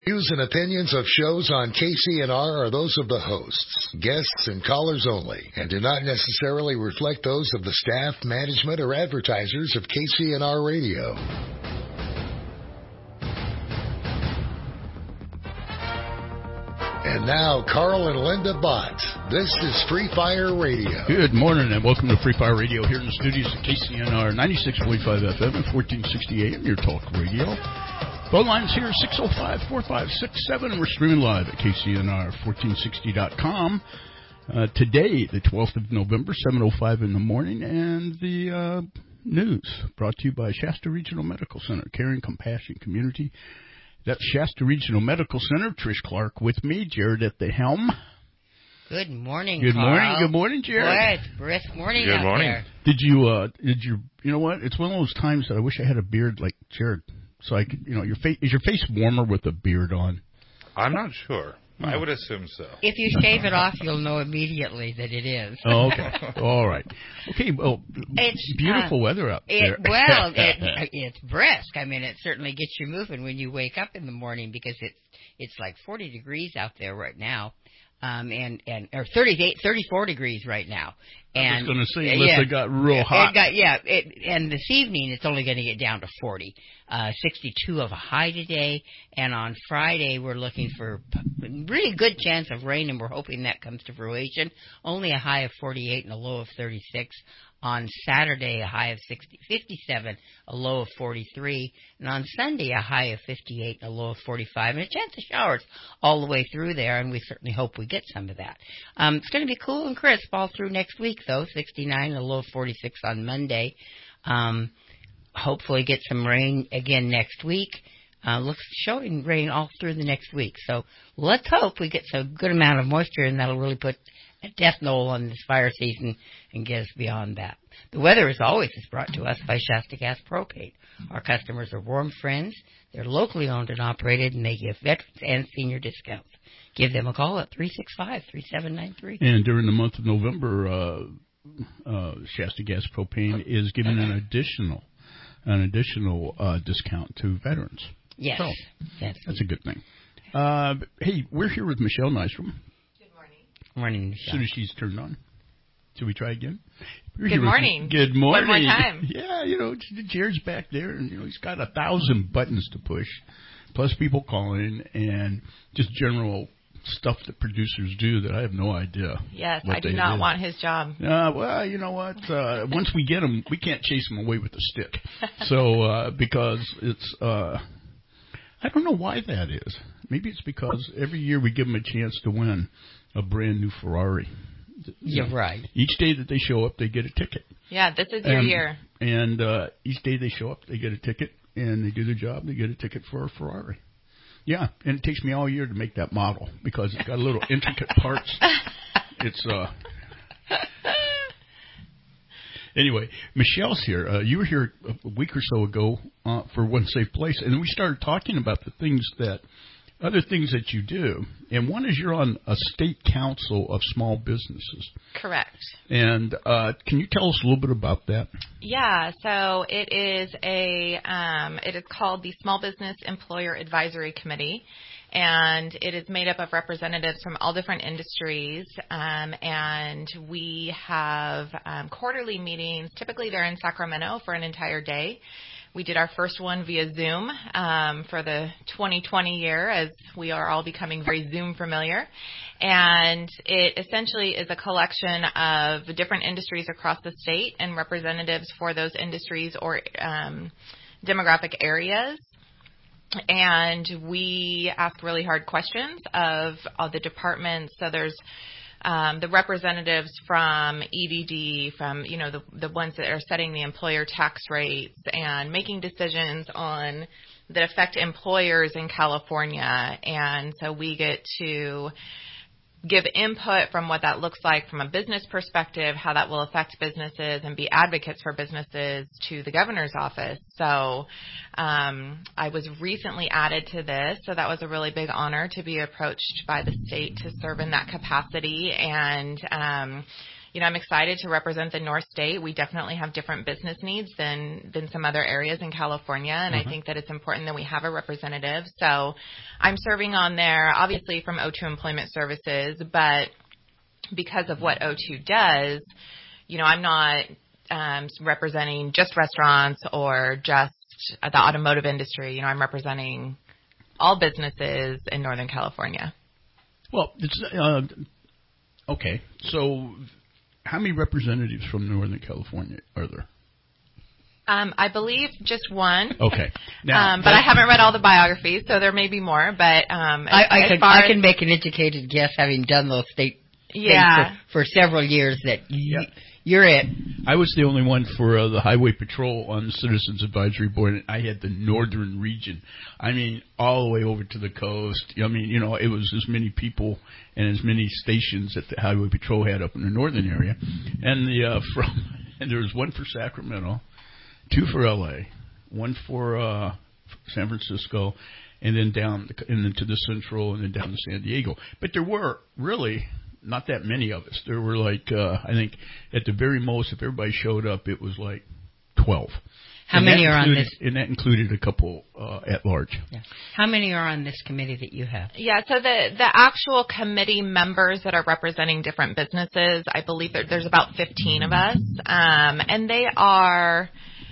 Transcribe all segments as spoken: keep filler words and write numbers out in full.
Views and opinions of shows on K C N R are those of the hosts, guests, and callers only, and do not necessarily reflect those of the staff, management, or advertisers of K C N R Radio. And now, Carl and Linda Bott. This is Free Fire Radio. Good morning, and welcome to Free Fire Radio here in the studios of K C N R ninety-six point five F M and fourteen sixty A M, your talk radio. Phone lines here, six oh five, four five six seven. We're streaming live at K C N R fourteen sixty dot com. Uh, today, the twelfth of November, seven oh five in the morning, and the uh, news brought to you by Shasta Regional Medical Center, Caring Compassion Community. That's Shasta Regional Medical Center. Trish Clark with me, Jared at the helm. Good morning, Good Carl. morning. Good morning, Jared. Boy, it's a brisk morning Good out morning. there. Did you, uh, did you, you know what? It's one of those times that I wish I had a beard like Jared. So I could, you know, your face, is your face warmer with a beard on? I'm not sure. I would assume so. If you shave it off, you'll know immediately that it is. Oh, okay. All right. Okay, well, It's beautiful uh, weather out it, there. Well, it, it's brisk. I mean, it certainly gets you moving when you wake up in the morning because it's it's like forty degrees out there right now. Um, and, and, or thirty-eight, thirty-four degrees right now. And, I was going to say, unless yeah, it got real it hot. Got, yeah, it, and this evening it's only going to get down to forty. Uh, sixty-two of a high today, and on Friday we're looking for p- really good chance of rain, and we're hoping that comes to fruition. Only a high of forty-eight and a low of thirty-six. On Saturday, a high of sixty, fifty-seven, a low of forty-three, and on Sunday, a high of fifty-eight and a low of forty-five, and a chance of showers all the way through there, and we certainly hope we get some of that. Um, it's going to be cool and crisp all through next week, though, sixty-nine and a low of forty-six on Monday. Um, hopefully get some rain again next week. Uh, looks showing rain all through the next week, so let's hope we get some good amount of moisture, and that'll really put a death knell on this fire season and get us beyond that. The weather, as always, is brought to us by Shasta Gas Propane. Our customers are warm friends. They're locally owned and operated, and they give veterans and senior discounts. Give them a call at three six five, three seven nine three. And during the month of November, uh, uh, Shasta Gas Propane is giving an additional an additional uh, discount to veterans. Yes. So, that's, that's a good thing. Uh, hey, we're here with Michelle Nystrom. Morning, Michelle. As soon as she's turned on. Should we try again? We're Good morning. With, good morning. One more time. Yeah, you know, Jared's back there, and you know he's got a thousand buttons to push, plus people calling, and just general stuff that producers do that I have no idea. Yes, I do not do. want his job. Uh, well, you know what? Uh, once we get him, we can't chase him away with a stick. So uh, because it's, uh, I don't know why that is. Maybe it's because every year we give him a chance to win a brand new Ferrari. You're right. Each day that they show up, they get a ticket. Yeah, this is your and, year. And uh, each day they show up, they get a ticket, and they do their job, they get a ticket for a Ferrari. Yeah, and it takes me all year to make that model because it's got a little intricate parts. It's, uh... Anyway, Michelle's here. Uh, you were here a week or so ago uh, for One Safe Place, and we started talking about the things that other things that you do, and one is you're on a state council of small businesses. Correct. And uh, can you tell us a little bit about that? Yeah, so it is a um, it is called the Small Business Employer Advisory Committee, and it is made up of representatives from all different industries, um, and we have um, quarterly meetings. Typically, they're in Sacramento for an entire day. We did our first one via Zoom um, for the twenty twenty year, as we are all becoming very Zoom familiar. And it essentially is a collection of different industries across the state and representatives for those industries or um, demographic areas. And we ask really hard questions of all the departments. So there's Um, the representatives from E D D, from, you know, the, the ones that are setting the employer tax rates and making decisions on that affect employers in California. And so we get to give input from what that looks like from a business perspective, how that will affect businesses, and be advocates for businesses to the governor's office. So um, I was recently added to this, so that was a really big honor to be approached by the state to serve in that capacity. And um, you know, I'm excited to represent the North State. We definitely have different business needs than, than some other areas in California, and mm-hmm. I think that it's important that we have a representative. So I'm serving on there, obviously from O two Employment Services, but because of what O two does, you know, I'm not um, representing just restaurants or just the automotive industry. You know, I'm representing all businesses in Northern California. Well, it's uh, okay. So, how many representatives from Northern California are there? Um, I believe just one. Okay. Now, um, but I haven't read all the biographies, so there may be more. But um, I, I, as can, far I as, can make an educated guess, having done those state yeah. things for, for several years, that yeah. y- you're it. I was the only one for uh, the Highway Patrol on the Citizens Advisory Board, and I had the northern region. I mean, all the way over to the coast. I mean, you know, it was as many people and as many stations that the Highway Patrol had up in the northern area. And the uh, from and there was one for Sacramento, two for L A, one for uh, San Francisco, and then down and then to the Central, and then down to San Diego. But there were really not that many of us. There were like, uh, I think at the very most, if everybody showed up, it was like twelve. How and many are included, on this? And that included a couple uh, at large. Yeah. How many are on this committee that you have? Yeah, so the, the actual committee members that are representing different businesses, I believe there, there's about fifteen of us. Um, and they are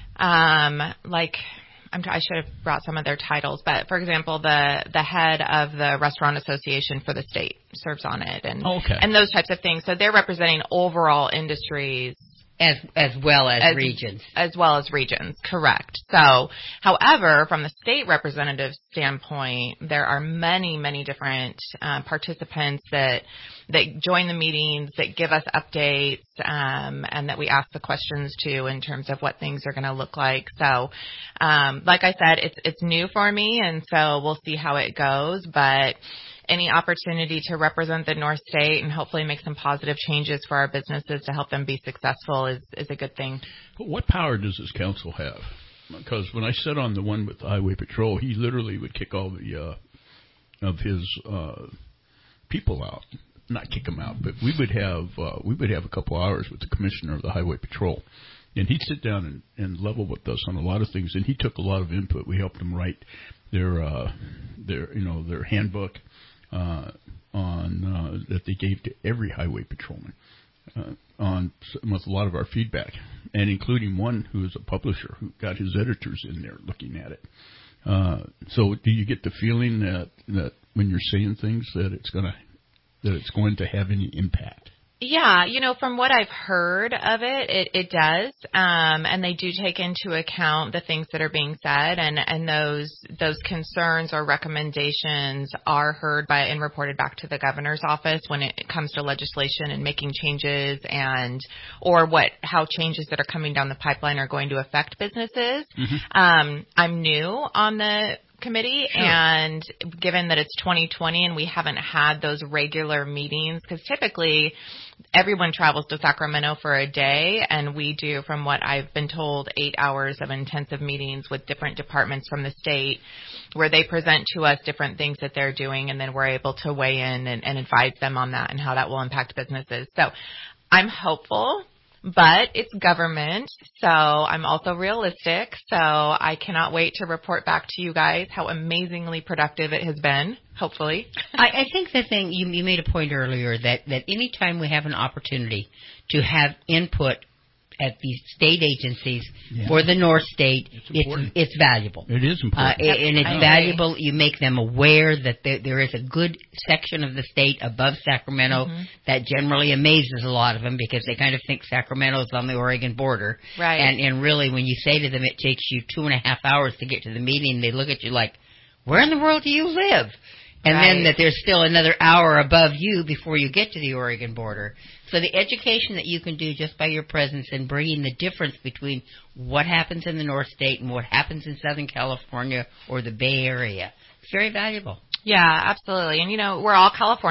um, like... I'm, I should have brought some of their titles, but for example, the the head of the Restaurant Association for the state serves on it, and okay. and those types of things. So they're representing overall industries as as well as, as regions, as well as regions. Correct. So, however, from the state representative standpoint, there are many many different uh, participants that that join the meetings, that give us updates, um, and that we ask the questions to in terms of what things are going to look like. So, um, like I said, it's it's new for me, and so we'll see how it goes. But any opportunity to represent the North State and hopefully make some positive changes for our businesses to help them be successful is, is a good thing. But what power does this council have? Because when I sat on the one with the Highway Patrol, he literally would kick all the uh, of his uh, people out. Not kick them out, but we would have uh, we would have a couple hours with the commissioner of the Highway Patrol, and he'd sit down and, and level with us on a lot of things. And he took a lot of input. We helped them write their uh, their you know their handbook uh, on uh, that they gave to every highway patrolman uh, on with a lot of our feedback, and including one who is a publisher who got his editors in there looking at it. Uh, so, do you get the feeling that that when you're saying things that it's going to that it's going to have any impact? Yeah, you know, from what I've heard of it, it, it does, um, and they do take into account the things that are being said, and, and those those concerns or recommendations are heard by and reported back to the governor's office when it comes to legislation and making changes, and or what how changes that are coming down the pipeline are going to affect businesses. Mm-hmm. Um, I'm new on the committee, sure. And given that it's twenty twenty and we haven't had those regular meetings, because typically everyone travels to Sacramento for a day, and we do, from what I've been told, eight hours of intensive meetings with different departments from the state where they present to us different things that they're doing, and then we're able to weigh in and, and advise them on that and how that will impact businesses. So I'm hopeful. But it's government, so I'm also realistic, so I cannot wait to report back to you guys how amazingly productive it has been, hopefully. I, I think the thing, you, you made a point earlier that, that any time we have an opportunity to have input at these state agencies yeah. for the North State, it's it's, it's valuable. It is important. Uh, and it's I valuable. Agree. You make them aware that there, there is a good section of the state above Sacramento mm-hmm. that generally amazes a lot of them because they kind of think Sacramento is on the Oregon border. Right. And, and really, when you say to them it takes you two and a half hours to get to the meeting, they look at you like, where in the world do you live? And right. then that there's still another hour above you before you get to the Oregon border. So the education that you can do just by your presence and bringing the difference between what happens in the North State and what happens in Southern California or the Bay Area, it's very valuable. Yeah, absolutely. And, you know, we're all Californians.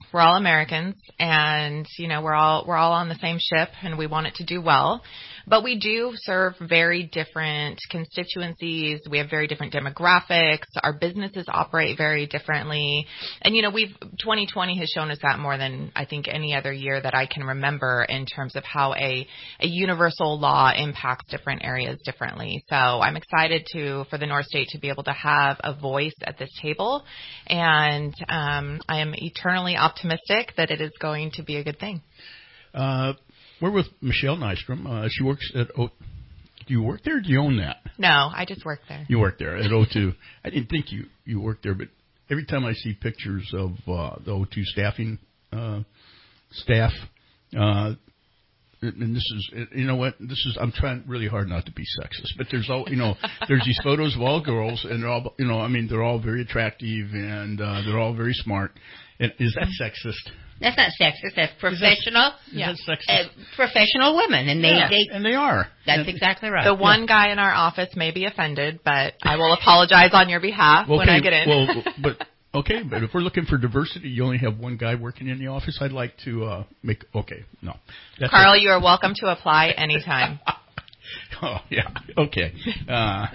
we're all Americans, and you know we're all we're all on the same ship, and we want it to do well. But we do serve very different constituencies. We have very different demographics. Our businesses operate very differently. And, you know, we've twenty twenty has shown us that more than I think any other year that I can remember in terms of how a, a universal law impacts different areas differently. So I'm excited to for the North State to be able to have a voice at this table. And um, I am eternally optimistic that it is going to be a good thing. Uh We're with Michelle Nystrom. Uh, she works at O. Do you work there or do you own that? No, I just work there. You work there at O two. I didn't think you, you worked there, but every time I see pictures of uh, the O two staffing uh, staff, uh, and this is, you know what, this is, I'm trying really hard not to be sexist, but there's all, you know, there's these photos of all girls, and they're all, you know, I mean, they're all very attractive, and uh, they're all very smart. And is that sexist? That's not sexist. That's professional. Is that, is that uh, professional women, and they, yeah, they and they are. That's and, exactly right. The one yeah. guy in our office may be offended, but I will apologize on your behalf okay, when I get in. Well, but okay, but if we're looking for diversity, you only have one guy working in the office. I'd like to uh, make. Okay, no. That's Carl, a, you are welcome to apply anytime. oh yeah. Okay. Uh,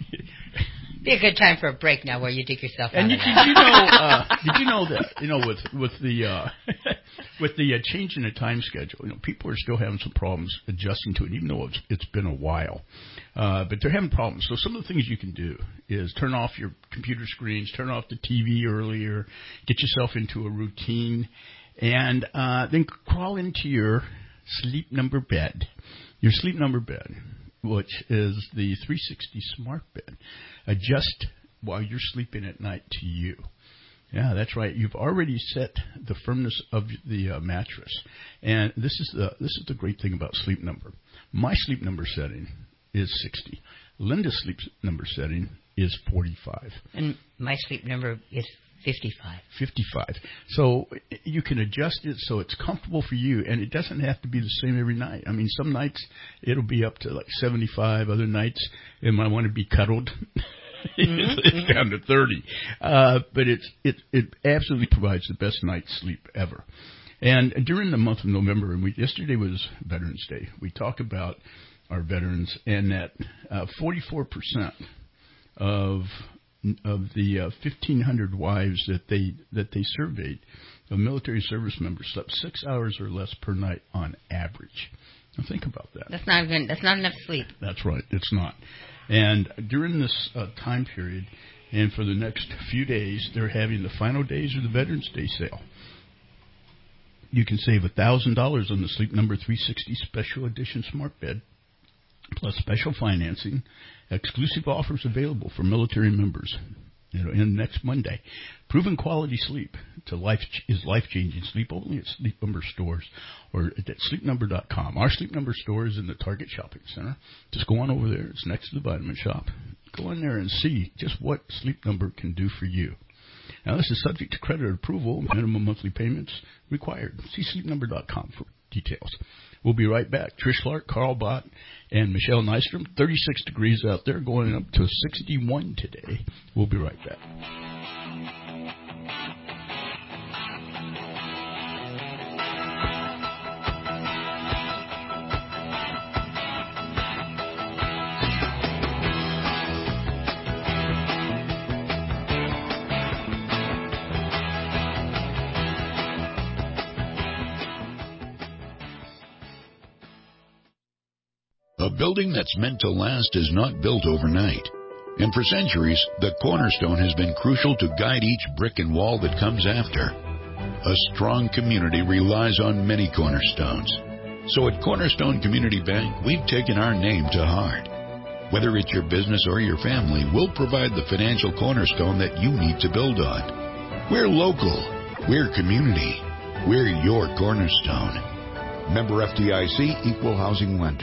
Be a good time for a break now, where you dig yourself out. And of you, that. did you know? Uh, did you know that you know with with the uh, with the uh, change in the time schedule, you know, people are still having some problems adjusting to it, even though it's it's been a while. Uh, but they're having problems. So some of the things you can do is turn off your computer screens, turn off the T V earlier, get yourself into a routine, and uh, then crawl into your sleep number bed. Your sleep number bed, which is the three sixty Smart Bed. Adjust while you're sleeping at night to you. Yeah, that's right. You've already set the firmness of the uh, mattress, and this is the this is the great thing about Sleep Number. My sleep number setting is sixty. Linda's sleep number setting is forty-five. And my sleep number is fifty-five. fifty-five. So you can adjust it so it's comfortable for you, and it doesn't have to be the same every night. I mean, some nights it'll be up to like seventy-five. Other nights it might want to be cuddled. Mm-hmm. It's down to thirty. Uh, but it's, it, it absolutely provides the best night's sleep ever. And during the month of November, and we, yesterday was Veterans Day, we talked about our veterans, and that uh, forty-four percent of of the uh, fifteen hundred wives that they that they surveyed of military service members slept six hours or less per night on average. Now think about that. That's not even that's not enough sleep. That's right. It's not. And during this uh, time period, and for the next few days, they're having the final days of the Veterans Day sale. You can save one thousand dollars on the Sleep Number three sixty Special Edition Smart Bed, plus special financing, exclusive offers available for military members. It'll end next Monday. Proven quality sleep to life is life-changing sleep only at Sleep Number stores or at sleep number dot com. Our Sleep Number store is in the Target Shopping Center. Just go on over there. It's next to the Vitamin Shop. Go in there and see just what Sleep Number can do for you. Now, this is subject to credit approval. Minimum monthly payments required. See sleep number dot com for details. We'll be right back. Trish Clark, Carl Bott, and Michelle Nystrom. thirty-six degrees out there, going up to sixty-one today. We'll be right back. A building that's meant to last is not built overnight. And for centuries, the cornerstone has been crucial to guide each brick and wall that comes after. A strong community relies on many cornerstones. So at Cornerstone Community Bank, we've taken our name to heart. Whether it's your business or your family, we'll provide the financial cornerstone that you need to build on. We're local. We're community. We're your cornerstone. Member F D I C, Equal Housing Lender.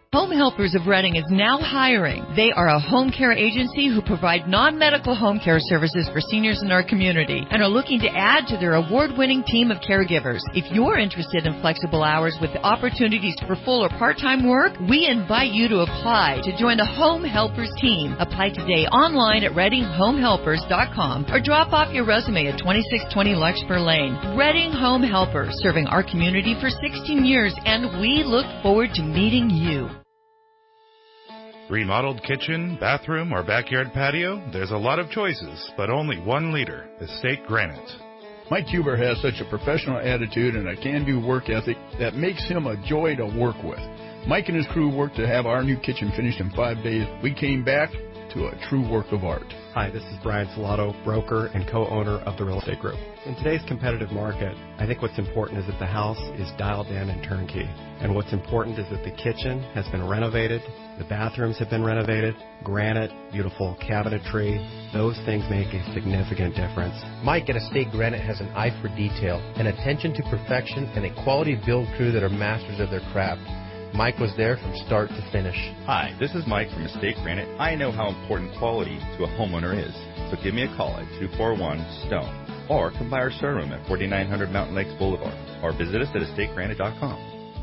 Home Helpers of Reading is now hiring. They are a home care agency who provide non-medical home care services for seniors in our community and are looking to add to their award-winning team of caregivers. If you're interested in flexible hours with opportunities for full or part-time work, we invite you to apply to join the Home Helpers team. Apply today online at reading home helpers dot com or drop off your resume at twenty-six twenty Larkspur Lane. Reading Home Helpers, serving our community for sixteen years, and we look forward to meeting you. Remodeled kitchen, bathroom, or backyard patio? There's a lot of choices, but only one leader, Estate Granite. Mike Huber has such a professional attitude and a can-do work ethic that makes him a joy to work with. Mike and his crew worked to have our new kitchen finished in five days. We came back to a true work of art. Hi, this is Brian Salato, broker and co-owner of the Real Estate Group. In today's competitive market, I think what's important is that the house is dialed in and turnkey. And what's important is that the kitchen has been renovated, the bathrooms have been renovated, granite, beautiful cabinetry. Those things make a significant difference. Mike at Estate Granite has an eye for detail, an attention to perfection, and a quality build crew that are masters of their craft. Mike was there from start to finish. Hi, this is Mike from Estate Granite. I know how important quality to a homeowner is. So give me a call at two four one STONE or come by our showroom at forty-nine hundred Mountain Lakes Boulevard or visit us at estate granite dot com.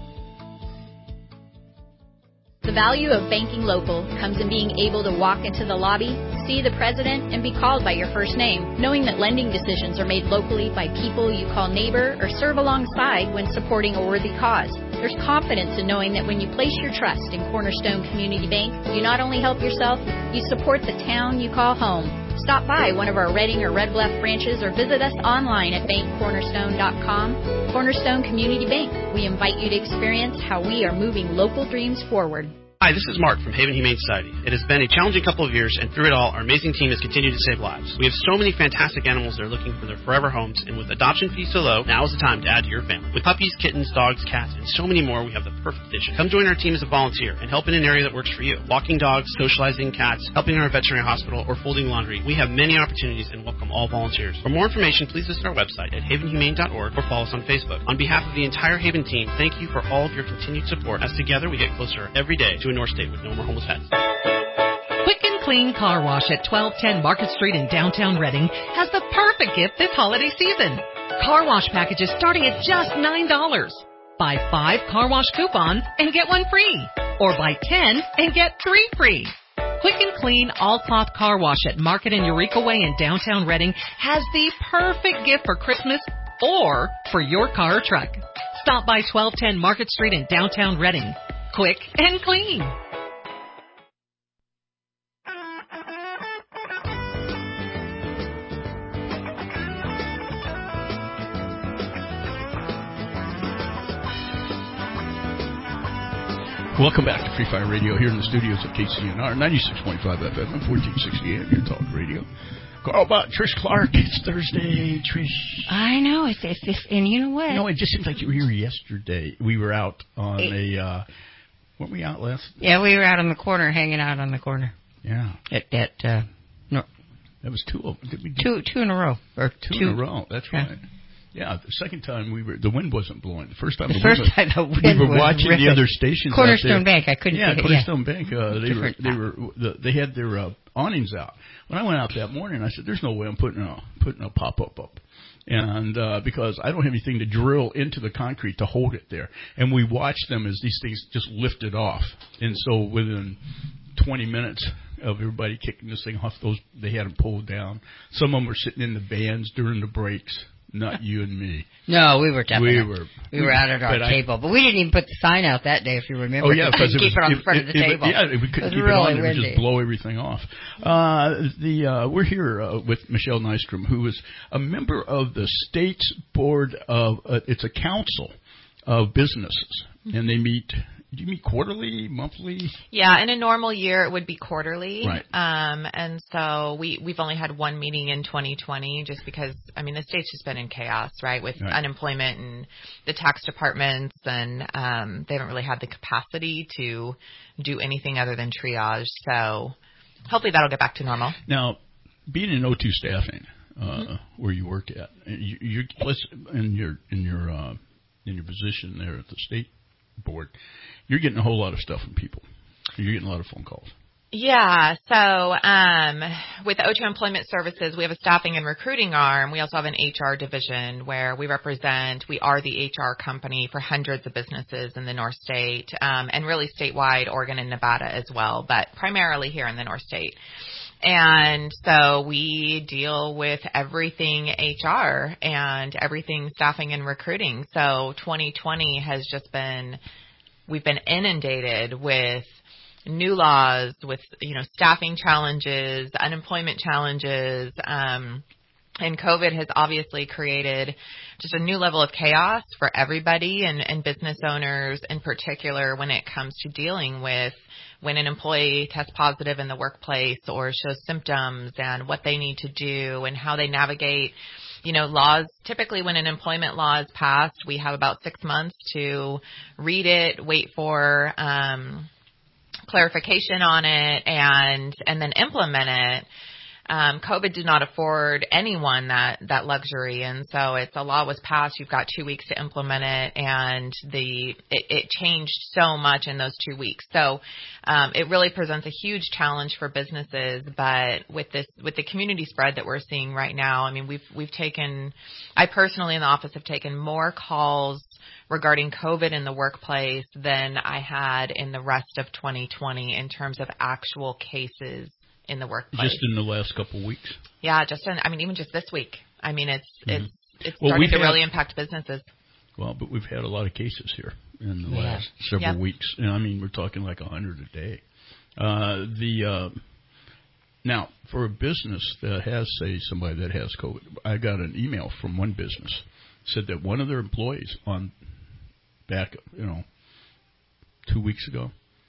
The value of banking local comes in being able to walk into the lobby, see the president, and be called by your first name, knowing that lending decisions are made locally by people you call neighbor or serve alongside when supporting a worthy cause. There's confidence in knowing that when you place your trust in Cornerstone Community Bank, you not only help yourself, you support the town you call home. Stop by one of our Reading or Red Bluff branches or visit us online at bank cornerstone dot com. Cornerstone Community Bank. We invite you to experience how we are moving local dreams forward. Hi, this is Mark from Haven Humane Society. It has been a challenging couple of years, and through it all, our amazing team has continued to save lives. We have so many fantastic animals that are looking for their forever homes, and with adoption fees so low, now is the time to add to your family. With puppies, kittens, dogs, cats, and so many more, we have the perfect addition. Come join our team as a volunteer and help in an area that works for you. Walking dogs, socializing cats, helping our veterinary hospital, or folding laundry. We have many opportunities and welcome all volunteers. For more information, please visit our website at haven humane dot org or follow us on Facebook. On behalf of the entire Haven team, thank you for all of your continued support, as together we get closer every day to a North State with no more homeless pets. Quick and Clean Car Wash at twelve ten Market Street in downtown Reading has the perfect gift this holiday season. Car wash packages starting at just nine dollars. Buy five car wash coupons and get one free. Or buy ten and get three free. Quick and Clean all-cloth car wash at Market and Eureka Way in downtown Reading has the perfect gift for Christmas or for your car or truck. Stop by twelve ten Market Street in downtown Reading. Quick and clean. Welcome back to Free Fire Radio here in the studios of K C N R, ninety-six point five F M and fourteen sixty A M, your talk radio. Carl Bott, Trish Clark, it's Thursday, Trish. I know, it's, it's, it's, and you know what? You know, it just seems like you were here yesterday. We were out on it, a, uh, weren't we out last? Yeah, we were out on the corner, hanging out on the corner. Yeah. At, at uh, no. That was two of them. Did we do two, two in a row. Or two, two in a row, that's yeah. right. Yeah, the second time we were, the wind wasn't blowing. The first time the, the first wind time the wind we were was watching ripping. the other stations. Cornerstone Bank, I couldn't. Yeah, think Cornerstone yeah. Bank. Uh, they Different. were they were the, they had their uh, awnings out. When I went out that morning, I said, "There's no way I'm putting a putting a pop up up," and uh, because I don't have anything to drill into the concrete to hold it there. And we watched them as these things just lifted off, and so within twenty minutes of everybody kicking this thing off, those they had them pulled down. Some of them were sitting in the vans during the breaks. Not you and me. No, we were definitely. We were. We were out at our but table, I, but we didn't even put the sign out that day, if you remember. Oh yeah, because we keep was, it on it, the front it, of the it, table. Yeah, we couldn't keep really it on. It would just blow everything off. Uh, the uh, we're here uh, with Michelle Nystrom, who is a member of the state's board of. Uh, it's a council of businesses, mm-hmm. and they meet. Do you meet quarterly, monthly? Yeah, in a normal year it would be quarterly. Right. Um, and so we, we've only had one meeting in twenty twenty just because, I mean, the state's just been in chaos, right, with right. unemployment and the tax departments, and um, they haven't really had the capacity to do anything other than triage. So hopefully that'll get back to normal. Now, being in O two staffing, uh, mm-hmm. where you work at, you, you're in your in your uh, in your position there at the state board, you're getting a whole lot of stuff from people. You're getting a lot of phone calls. Yeah. So um, with O two Employment Services, we have a staffing and recruiting arm. We also have an H R division where we represent, we are the H R company for hundreds of businesses in the North State um, and really statewide, Oregon and Nevada as well, but primarily here in the North State. And so we deal with everything H R and everything staffing and recruiting. So twenty twenty has just been, we've been inundated with new laws, with, you know, staffing challenges, unemployment challenges, um, and COVID has obviously created just a new level of chaos for everybody and, and business owners in particular when it comes to dealing with when an employee tests positive in the workplace or shows symptoms and what they need to do and how they navigate, you know, laws. Typically when an employment law is passed, we have about six months to read it, wait for, um, clarification on it and and then implement it. Um, COVID did not afford anyone that, that luxury. And so it's a law was passed. You've got two weeks to implement it. And the, it, it changed so much in those two weeks. So, um, it really presents a huge challenge for businesses. But with this, with the community spread that we're seeing right now, I mean, we've, we've taken, I personally in the office have taken more calls regarding COVID in the workplace than I had in the rest of twenty twenty in terms of actual cases in the workplace. Just in the last couple of weeks? Yeah, just in, I mean, even just this week. I mean, it's mm-hmm. it's it's well, starting to had, really impact businesses. Well, but we've had a lot of cases here in the yeah. last several yep. weeks. And I mean, we're talking like a hundred a day. Uh, the uh, now, for a business that has, say, somebody that has COVID, I got an email from one business said that one of their employees on back, you know, two weeks ago,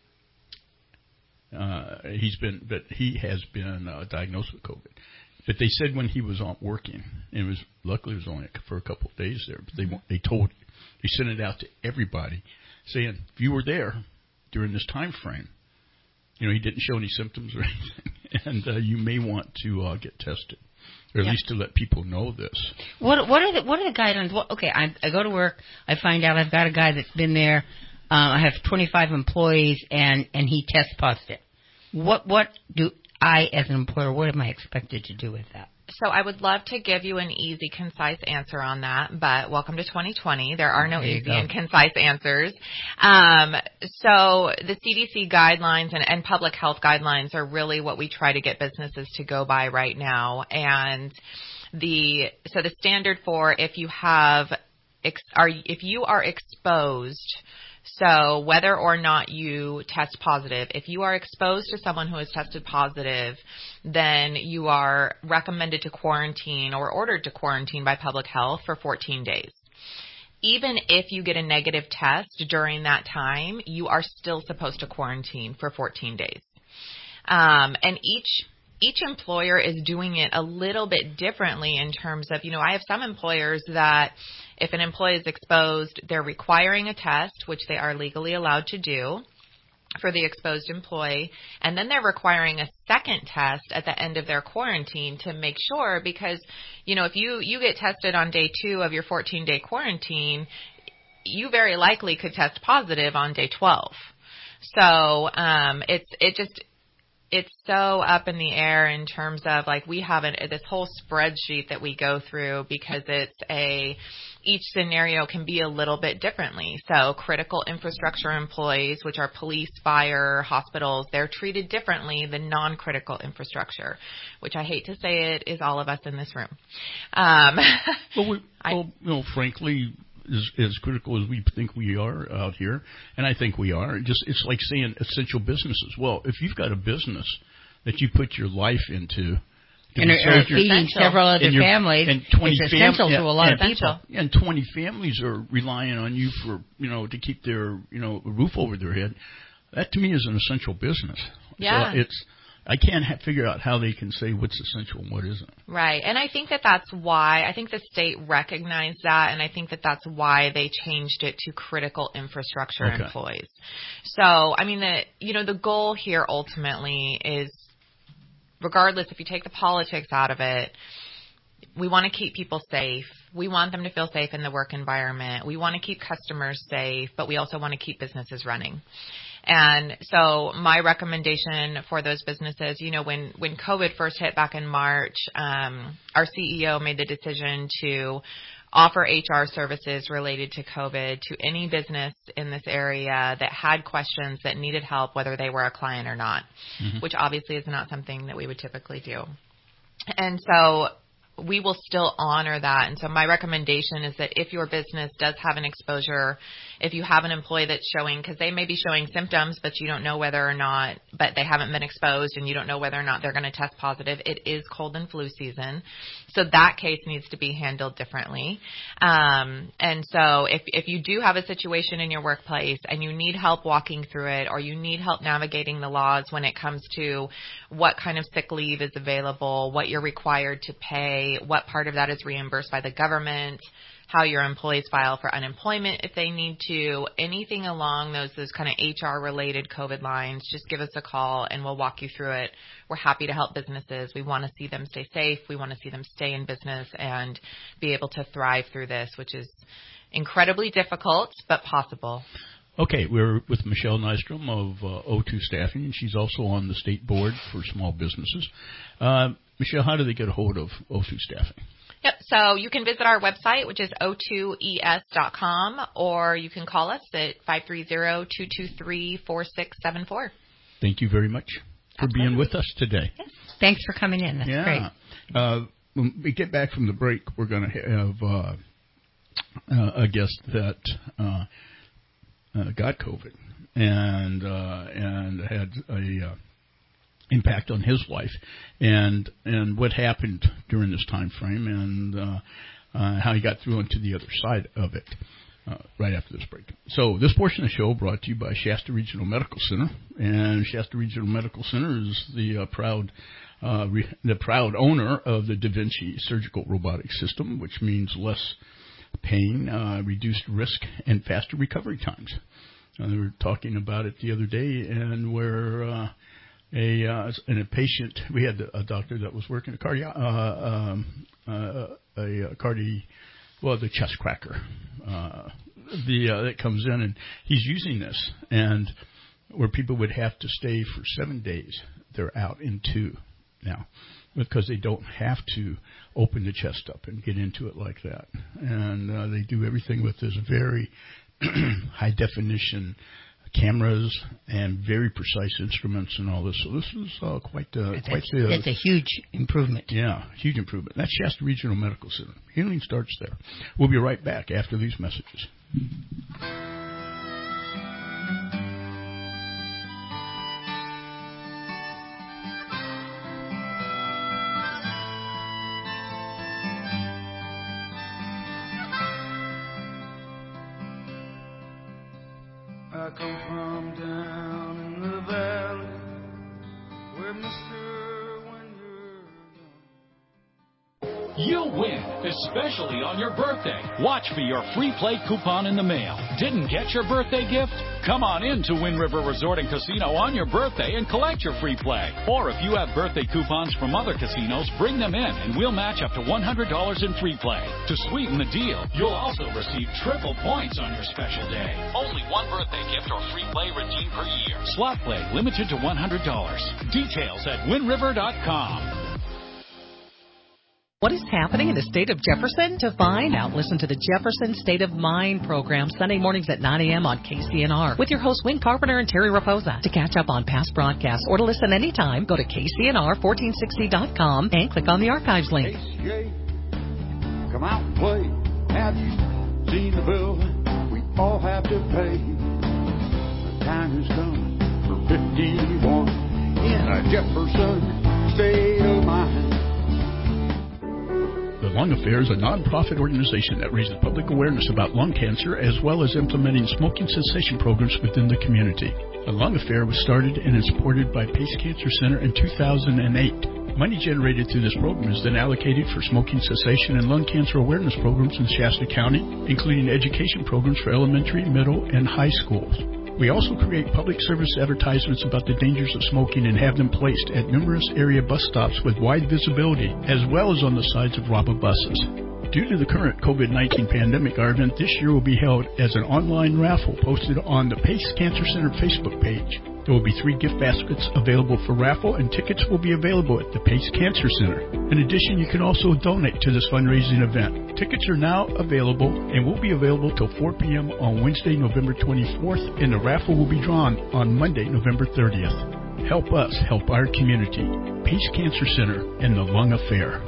Uh, he's been, but he has been uh, diagnosed with COVID. But they said when he was on working, and it was luckily it was only for a couple of days there. But they they told they sent it out to everybody, saying if you were there during this time frame, you know he didn't show any symptoms or anything, and uh, you may want to uh, get tested, or at yep. least to let people know this. What what are the what are the guidelines? Well, okay, I, I go to work, I find out I've got a guy that's been there. Um, I have twenty-five employees, and, and he tests positive. What what do I, as an employer, what am I expected to do with that? So I would love to give you an easy, concise answer on that, but welcome to twenty twenty. There are no easy go. and concise answers. Um, so the C D C guidelines and, and public health guidelines are really what we try to get businesses to go by right now. And the so the standard for if you have ex, are if you are exposed. So whether or not you test positive, if you are exposed to someone who has tested positive, then you are recommended to quarantine or ordered to quarantine by public health for fourteen days. Even if you get a negative test during that time, you are still supposed to quarantine for fourteen days. Um, and each Each employer is doing it a little bit differently in terms of, you know, I have some employers that if an employee is exposed, they're requiring a test, which they are legally allowed to do for the exposed employee. And then they're requiring a second test at the end of their quarantine to make sure, because, you know, if you, you get tested on day two of your fourteen day quarantine, you very likely could test positive on day twelve. So, um, it's, it just, it's so up in the air in terms of like we have an, this whole spreadsheet that we go through because it's a each scenario can be a little bit differently. So critical infrastructure employees, which are police, fire, hospitals, they're treated differently than non-critical infrastructure, which I hate to say it is all of us in this room. Um, well, we, well, you know, frankly, As, as critical as we think we are out here, and I think we are, just it's like saying essential businesses. Well, if you've got a business that you put your life into, and are feeding several other and families, and twenty it's essential fam- to a lot and, of people. And twenty families are relying on you for, you know, to keep their, you know, roof over their head. That to me is an essential business. Yeah. So it's. I can't ha- figure out how they can say what's essential and what isn't. Right. And I think that that's why, I think the state recognized that, and I think that that's why they changed it to critical infrastructure okay. employees. So, I mean, the, you know, the goal here ultimately is, regardless if you take the politics out of it, we want to keep people safe. We want them to feel safe in the work environment. We want to keep customers safe, but we also want to keep businesses running. And so my recommendation for those businesses, you know, when, when COVID first hit back in March, um, our C E O made the decision to offer H R services related to COVID to any business in this area that had questions, that needed help, whether they were a client or not, mm-hmm. which obviously is not something that we would typically do. And so we will still honor that. And so my recommendation is that if your business does have an exposure, if you have an employee that's showing, because they may be showing symptoms, but you don't know whether or not, but they haven't been exposed and you don't know whether or not they're going to test positive. It is cold and flu season. So that case needs to be handled differently. Um, and so if, if you do have a situation in your workplace and you need help walking through it, or you need help navigating the laws when it comes to what kind of sick leave is available, what you're required to pay, what part of that is reimbursed by the government, how your employees file for unemployment if they need to, anything along those those kind of H R related COVID lines, just give us a call and we'll walk you through it. We're happy to help businesses. We want to see them stay safe. We want to see them stay in business and be able to thrive through this, which is incredibly difficult, but possible. Okay, we're with Michelle Nystrom of uh, O two Staffing, and she's also on the state board for small businesses. Uh, Michelle, how do they get a hold of O two Staffing? Yep. So you can visit our website, which is O two E S dot com, or you can call us at five three zero, two two three, four six seven four. Thank you very much for Absolutely. being with us today. Yes. Thanks for coming in. That's yeah. great. Uh, when we get back from the break, we're going to have uh, uh, a guest that uh, uh, got COVID and uh, and had a uh, impact on his wife, and and what happened during this time frame, and uh, uh, how he got through into the other side of it uh, right after this break. So this portion of the show brought to you by Shasta Regional Medical Center, and Shasta Regional Medical Center is the uh, proud uh, re- the proud owner of the Da Vinci surgical robotic system, which means less pain, uh, reduced risk, and faster recovery times. Uh, they were talking about it the other day, and where uh, A uh, and a patient, we had a doctor that was working a cardio, uh, um, uh, a, a cardi, well, the chest cracker, uh, the uh, that comes in, and he's using this, and where people would have to stay for seven days, they're out in two now, because they don't have to open the chest up and get into it like that, and uh, they do everything with this very high definition cameras and very precise instruments and all this. So this is uh, quite uh, it's quite a, the. It's a huge improvement. Yeah, huge improvement. That's Shasta Regional Medical Center. Healing starts there. We'll be right back after these messages. I come from down in the valley where Mister Winter. You win, especially on your birthday. Watch for your free play coupon in the mail. Didn't get your birthday gift? Come on in to Wind River Resort and Casino on your birthday and collect your free play. Or if you have birthday coupons from other casinos, bring them in and we'll match up to one hundred dollars in free play. To sweeten the deal, you'll also receive triple points on your special day. Only one birthday gift or free play redeemed per year. Slot play limited to one hundred dollars. Details at wind river dot com. What is happening in the state of Jefferson? To find out, listen to the Jefferson State of Mind program Sunday mornings at nine a.m. on K C N R with your hosts Win Carpenter and Terry Raposa. To catch up on past broadcasts or to listen anytime, go to K C N R fourteen sixty dot com and click on the archives link. K C A, come out and play. Have you seen the bill we all have to pay? The time has come for fifty-one in a Jefferson State of Mind. The Lung Affair is a non-profit organization that raises public awareness about lung cancer as well as implementing smoking cessation programs within the community. The Lung Affair was started and is supported by Pace Cancer Center in two thousand eight. Money generated through this program is then allocated for smoking cessation and lung cancer awareness programs in Shasta County, including education programs for elementary, middle, and high schools. We also create public service advertisements about the dangers of smoking and have them placed at numerous area bus stops with wide visibility, as well as on the sides of RABA buses. Due to the current COVID nineteen pandemic, our event this year will be held as an online raffle posted on the Pace Cancer Center Facebook page. There will be three gift baskets available for raffle, and tickets will be available at the Pace Cancer Center. In addition, you can also donate to this fundraising event. Tickets are now available and will be available till four p.m. on Wednesday, November twenty-fourth, and the raffle will be drawn on Monday, November thirtieth. Help us help our community. Pace Cancer Center and the Lung Affair.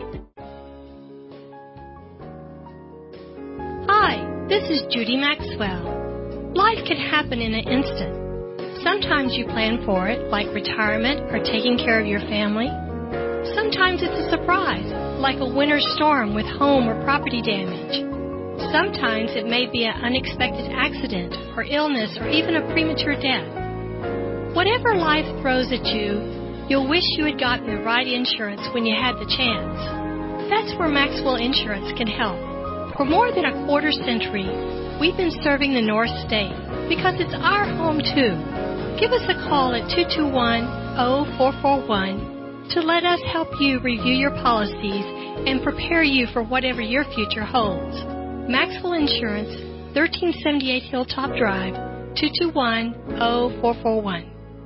Hi, this is Judy Maxwell. Life can happen in an instant. Sometimes you plan for it, like retirement or taking care of your family. Sometimes it's a surprise, like a winter storm with home or property damage. Sometimes it may be an unexpected accident or illness or even a premature death. Whatever life throws at you, you'll wish you had gotten the right insurance when you had the chance. That's where Maxwell Insurance can help. For more than a quarter century, we've been serving the North State because it's our home too. Give us a call at two two one, zero four four one to let us help you review your policies and prepare you for whatever your future holds. Maxwell Insurance, thirteen seventy-eight Hilltop Drive, two two one, zero four four one.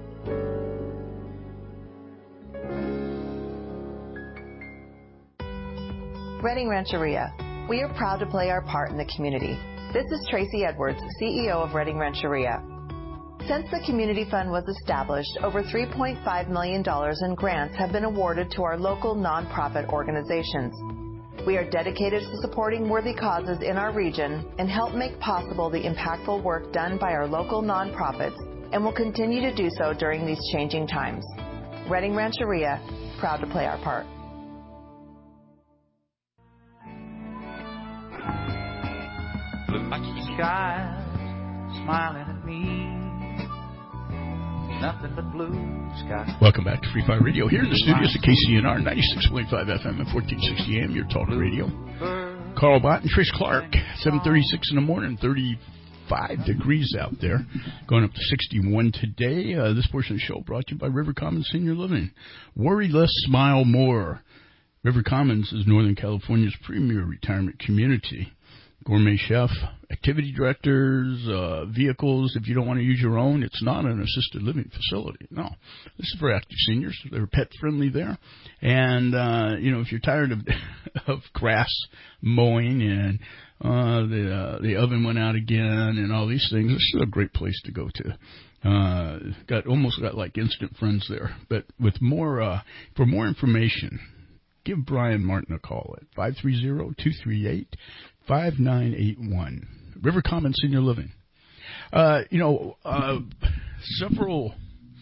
Redding Rancheria. We are proud to play our part in the community. This is Tracy Edwards, C E O of Redding Rancheria. Since the Community Fund was established, over three point five million dollars in grants have been awarded to our local nonprofit organizations. We are dedicated to supporting worthy causes in our region and help make possible the impactful work done by our local nonprofits, and will continue to do so during these changing times. Redding Rancheria, proud to play our part. Blue skies smiling at me. Nothing but blue sky. Welcome back to Free Fire Radio here in the studios at K C N R ninety-six point five F M and fourteen sixty A M, your talk radio. Carl Bott and Trish Clark, seven thirty-six in the morning, thirty-five degrees out there, going up to sixty-one today. Uh, this portion of the show brought to you by River Commons Senior Living. Worry less, smile more. River Commons is Northern California's premier retirement community. Gourmet chef, activity directors, uh, vehicles. If you don't want to use your own, it's not an assisted living facility. No, this is for active seniors. They're pet friendly there. And, uh, you know, if you're tired of, of grass mowing and, uh, the, uh, the oven went out again and all these things, this is a great place to go to. Uh, got almost got like instant friends there, but with more, uh, for more information, give Brian Martin a call at five three zero, two three eight, five nine eight one. River Commons Senior Living. Uh, you know, uh, several,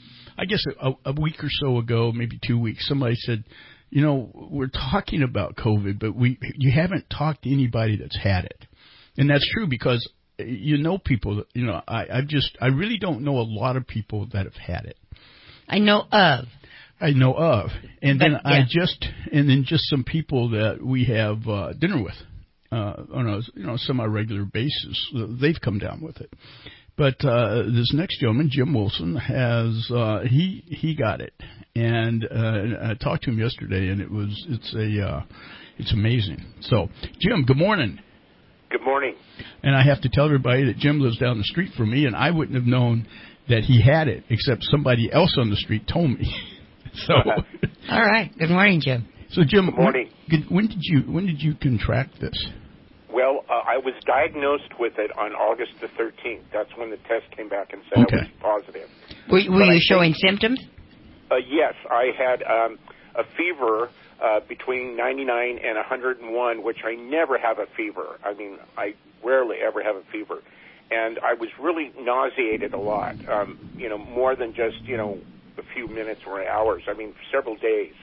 I guess a, a week or so ago, maybe two weeks, somebody said, you know, we're talking about COVID, but we you haven't talked to anybody that's had it. And that's true because you know people, that, you know, I, I just, I really don't know a lot of people that have had it. I know of. I know of. And but, then yeah. I just, and then just some people that we have uh, dinner with. Uh, on a you know semi-regular basis, they've come down with it. But uh, this next gentleman, Jim Wilson, has uh, he he got it, and uh, I talked to him yesterday, and it was it's a uh, it's amazing. So, Jim, good morning. Good morning. And I have to tell everybody that Jim lives down the street from me, and I wouldn't have known that he had it except somebody else on the street told me. So, all right. Good morning, Jim. So, Jim, good morning. When, when did you when did you contract this? Well, uh, I was diagnosed with it on August the thirteenth. That's when the test came back and said okay. I was positive. Were, were you I showing think, symptoms? Uh, yes, I had um, a fever uh, between ninety-nine and one hundred one, which I never have a fever. I mean, I rarely ever have a fever. And I was really nauseated a lot, um, you know, more than just, you know, a few minutes or hours. I mean, several days.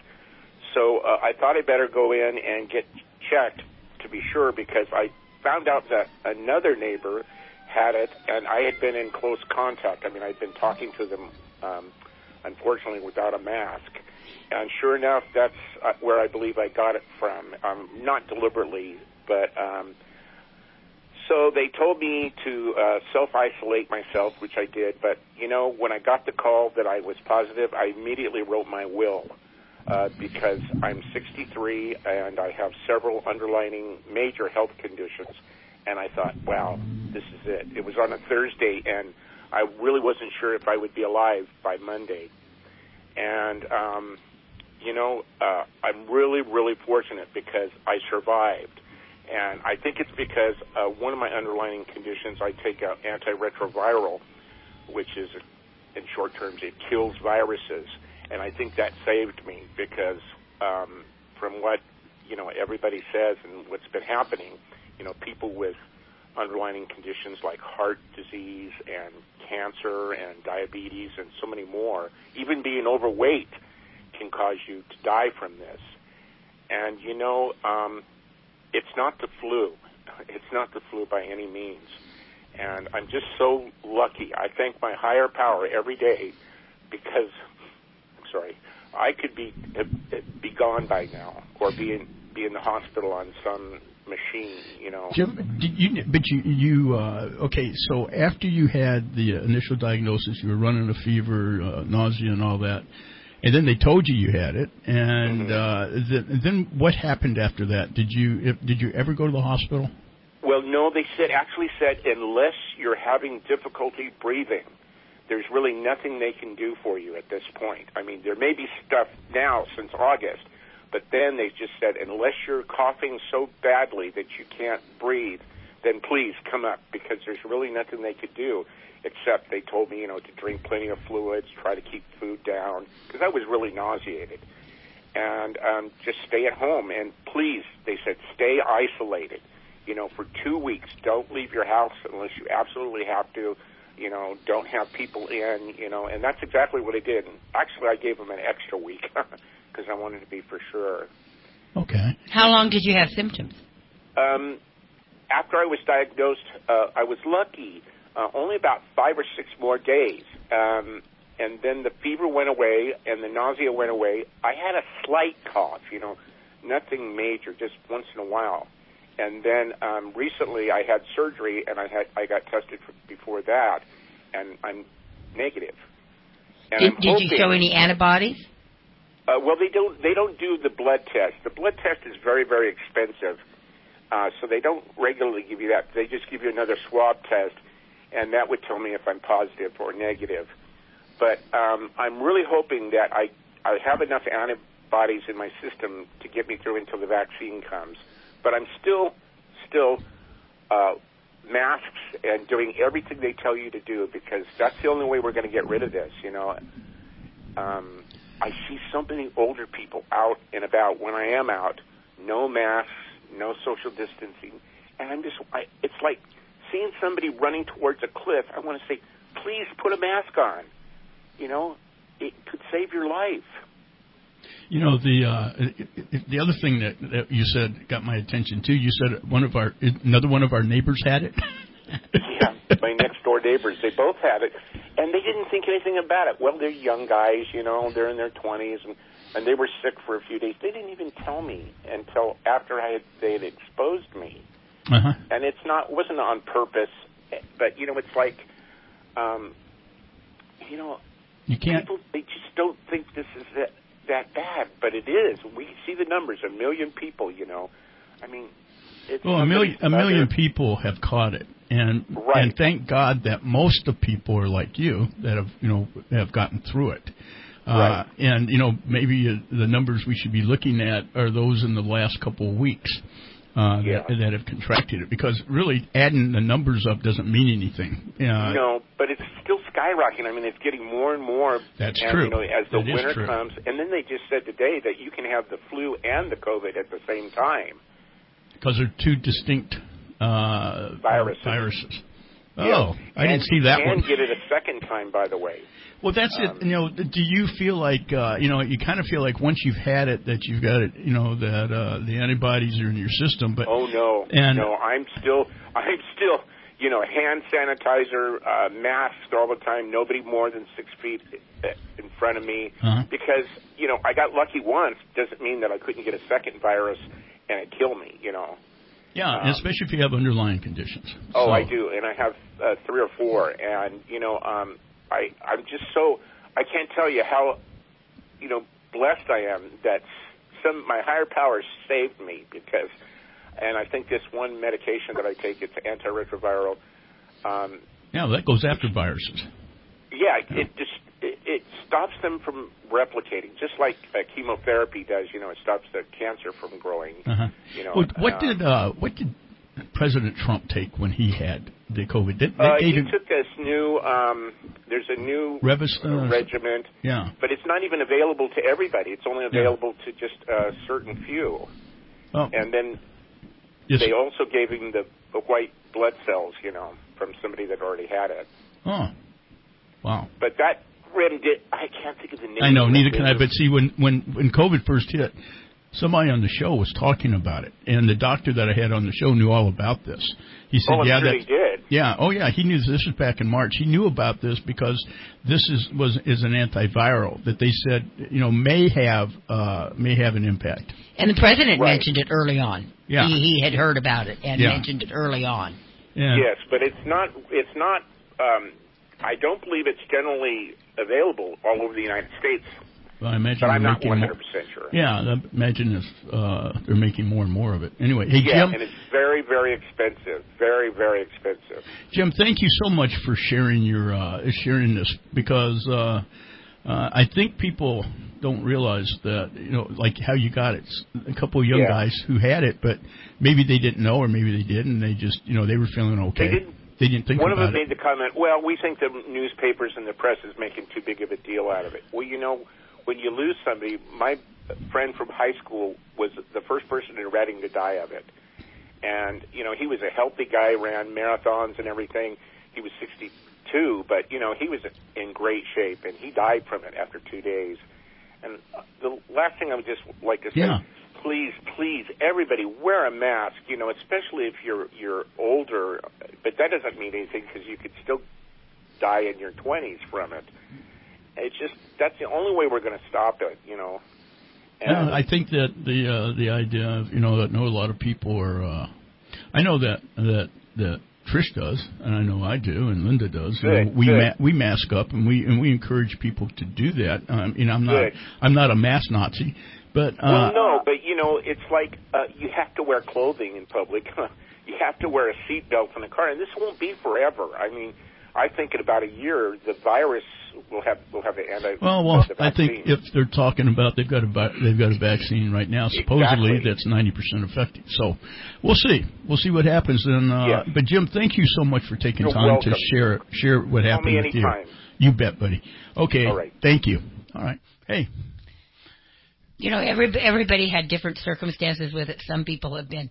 So uh, I thought I'd better go in and get checked to be sure, because I found out that another neighbor had it, and I had been in close contact. I mean, I'd been talking to them, um, unfortunately, without a mask. And sure enough, that's uh, where I believe I got it from. Um, not deliberately, but um, So they told me to uh, self-isolate myself, which I did. But, you know, when I got the call that I was positive, I immediately wrote my will uh, because I'm sixty-three and I have several underlying major health conditions. And I thought, wow, this is it. It was on a Thursday, and I really wasn't sure if I would be alive by Monday. And, um, you know, uh, I'm really, really fortunate because I survived. And I think it's because uh, one of my underlying conditions, I take an antiretroviral, which is, in short terms, it kills viruses. And I think that saved me because um, from what, you know, everybody says and what's been happening, you know, people with underlying conditions like heart disease and cancer and diabetes and so many more, even being overweight can cause you to die from this. And, you know, um, it's not the flu. It's not the flu by any means. And I'm just so lucky. I thank my higher power every day because, I'm sorry, I could be be gone by now or be in, be in the hospital on some machine, you know. Jim, did you, but you, you uh, okay, so after you had the initial diagnosis, you were running a fever, uh, nausea and all that, and then they told you you had it, and mm-hmm. uh, th- then what happened after that? Did you if, did you ever go to the hospital? Well, no, they said actually said unless you're having difficulty breathing, there's really nothing they can do for you at this point. I mean, there may be stuff now since August, but then they just said unless you're coughing so badly that you can't breathe, then please come up because there's really nothing they could do. Except they told me, you know, to drink plenty of fluids, try to keep food down, because I was really nauseated. And um, just stay at home. And please, they said, stay isolated, you know, for two weeks. Don't leave your house unless you absolutely have to. You know, don't have people in, you know. And that's exactly what I did. And actually, I gave them an extra week because I wanted to be for sure. Okay. How long did you have symptoms? Um, after I was diagnosed, uh, I was lucky. Uh, only about five or six more days. Um, and then the fever went away and the nausea went away. I had a slight cough, you know, nothing major, just once in a while. And then um, recently I had surgery and I had I got tested for, before that, and I'm negative. And did I'm did hoping, you show any antibodies? Uh, well, they don't. They don't do the blood test. The blood test is very, very expensive, uh, so they don't regularly give you that. They just give you another swab test. And that would tell me if I'm positive or negative. But um, I'm really hoping that I, I have enough antibodies in my system to get me through until the vaccine comes. But I'm still, still uh, masks and doing everything they tell you to do because that's the only way we're going to get rid of this, you know. Um, I see so many older people out and about when I am out, no masks, no social distancing. And I'm just, I, it's like, seeing somebody running towards a cliff, I want to say, please put a mask on. You know, it could save your life. You know, the uh, the other thing that, that you said got my attention too. You said one of our another one of our neighbors had it. Yeah, my next door neighbors, they both had it, and they didn't think anything about it. Well, they're young guys, you know, they're in their twenties, and and they were sick for a few days. They didn't even tell me until after I had they had exposed me. Uh-huh. And it's not wasn't on purpose, but you know it's like, um, you know, you can't. People they just don't think this is that that bad, but it is. We see the numbers: a million people. You know, I mean, it's well, a million a million people have caught it, and right. and thank God that most of people are like you that have you know have gotten through it. Uh, right. And you know maybe uh, the numbers we should be looking at are those in the last couple of weeks. Uh, yeah. that, that have contracted it, because really adding the numbers up doesn't mean anything. Uh, no, but it's still skyrocketing. I mean, it's getting more and more. That's and, true. You know, as the that winter comes, and then they just said today that you can have the flu and the COVID at the same time. Because they're two distinct uh, viruses. viruses. Yeah. Oh, I and didn't see that one. one. And get it a second time, by the way. Well, that's um, it. You know, do you feel like uh, you know? You kind of feel like once you've had it, that you've got it. You know, that uh, the antibodies are in your system. But oh no, and, no, I'm still, I'm still, you know, hand sanitizer, uh, masks all the time. Nobody more than six feet in front of me, uh-huh. because you know I got lucky once. Doesn't mean that I couldn't get a second virus and it kill me. You know. Yeah, Um, especially if you have underlying conditions. Oh, So- I do, and I have uh, three or four, and you know, um, I I'm just so I can't tell you how you know blessed I am that some my higher powers saved me because, and I think this one medication that I take, it's antiretroviral. Um, Yeah, that goes after viruses. yeah, it just it, it stops them from replicating, just like uh, chemotherapy does. You know, it stops the cancer from growing. Uh-huh. You know, Well, what uh, did uh, what did President Trump take when he had the COVID? Did, Uh, they he gave him, took this new, um, there's a new Revis- uh, uh, regiment, yeah. but it's not even available to everybody. It's only available to just a certain few. Oh. And then Yes. they also gave him the, the white blood cells, you know, from somebody that already had it. Oh, wow. But that Rem did, I can't think of the name. I know, of neither it. can I. But see, when, when, when COVID first hit, somebody on the show was talking about it, and the doctor that I had on the show knew all about this. He said, Oh, I'm "Yeah, sure that he did. Yeah, oh yeah, he knew this was back in March. He knew about this because this is was is an antiviral that they said you know may have uh, may have an impact." And the president Right. mentioned it early on. Yeah. He, he had heard about it and Yeah. mentioned it early on. Yeah. Yes, but it's not, it's not, um, I don't believe it's generally available all over the United States. Well, I imagine But I'm they're not making one more. hundred percent sure. Yeah, I imagine if uh, they're making more and more of it. Anyway, hey yeah, Jim, and it's very, very expensive. Very, very expensive. Jim, thank you so much for sharing your uh, sharing this because uh, uh, I think people don't realize that you know like how you got it. A couple of young Yeah. guys who had it, but maybe they didn't know or maybe they did, and they just you know they were feeling okay. They didn't. They didn't think One of about them it. made the comment, well, we think the newspapers and the press is making too big of a deal out of it. Well, you know, when you lose somebody, my friend from high school was the first person in Reading to die of it. And, you know, he was a healthy guy, ran marathons and everything. He was sixty-two, but, you know, he was in great shape, and he died from it after two days. And the last thing I would just like to say, Yeah. please, please, everybody, wear a mask, you know, especially if you're you're older. But that doesn't mean anything because you could still die in your twenties from it. It's just, that's the only way we're going to stop it, you know. And Yeah, I think that the uh, the idea of you know that know a lot of people are. Uh, I know that that that Trish does, and I know I do, and Linda does. You know, Good, we good. ma- we mask up, and we and we encourage people to do that. Um, you know, I'm not Good. I'm not a mask Nazi, but uh, well, no, but you know, it's like uh, you have to wear clothing in public. You have to wear a seatbelt in the car, and this won't be forever. I mean, I think in about a year the virus will have will have the anti. Well, well, the I think vaccine. if they're talking about they've got a vi- they've got a vaccine right now, supposedly Exactly. that's ninety percent effective. So we'll see, we'll see what happens. And uh, Yes. but Jim, thank you so much for taking You're time welcome. to share share what Call happened me with you. anytime. You bet, buddy. Okay, All right. thank you. All right, hey, You know, every, everybody had different circumstances with it. Some people have been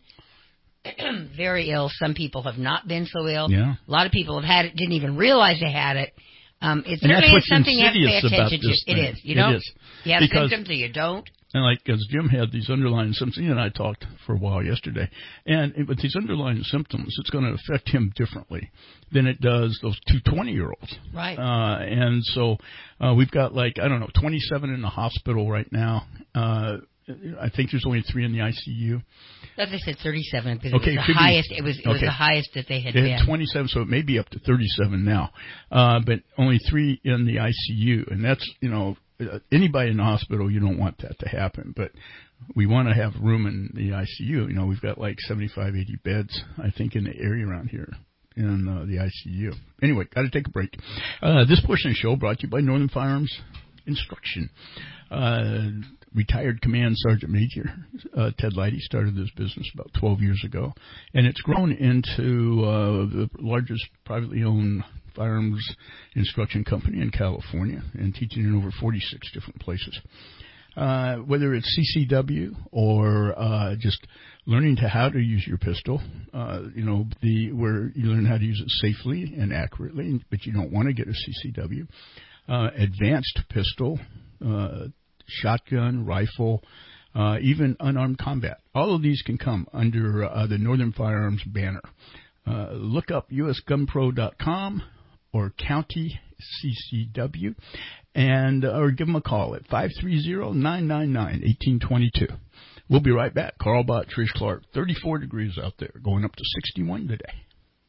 very ill. Some people have not been so ill. Yeah. A lot of people have had it, didn't even realize they had it. Um, it And that's certainly is what's something you have to pay insidious about attention to. this It thing. is. You It know, is. you have Because- symptoms or you don't. and like as Jim had these underlying symptoms, he and I talked for a while yesterday, and it- with these underlying symptoms, it's going to affect him differently than it does those two twenty-year-olds. Right. Uh, and so uh, we've got like, I don't know, twenty-seven in the hospital right now. Uh, I think there's only three in the I C U. As I said, thirty-seven because Okay, it was could the be- highest. It was it was okay. the highest that they had They been. had twenty-seven, so it may be up to thirty-seven now. Uh, but only three in the I C U, and that's, you know, uh, anybody in the hospital, you don't want that to happen. But we want to have room in the I C U. You know, we've got like seventy-five, eighty beds, I think, in the area around here in uh, the I C U. Anyway, got to take a break. Uh, this portion of the show brought to you by Northern Firearms Instruction. Uh, retired Command Sergeant Major uh, Ted Leidy started this business about twelve years ago, and it's grown into uh, the largest privately owned firearms instruction company in California and teaching in over forty-six different places. Uh, whether it's C C W or uh, just learning to how to use your pistol, uh, you know, the where you learn how to use it safely and accurately, but you don't want to get a C C W. Uh, advanced pistol, uh, shotgun, rifle, uh, even unarmed combat. All of these can come under uh, the Northern Firearms banner. Uh, look up U S gun pro dot com or County C C W, and or give them a call at five three zero, nine nine nine, one eight two two. We'll be right back. Carl Bott, Trish Clark, thirty-four degrees out there, going up to sixty-one today.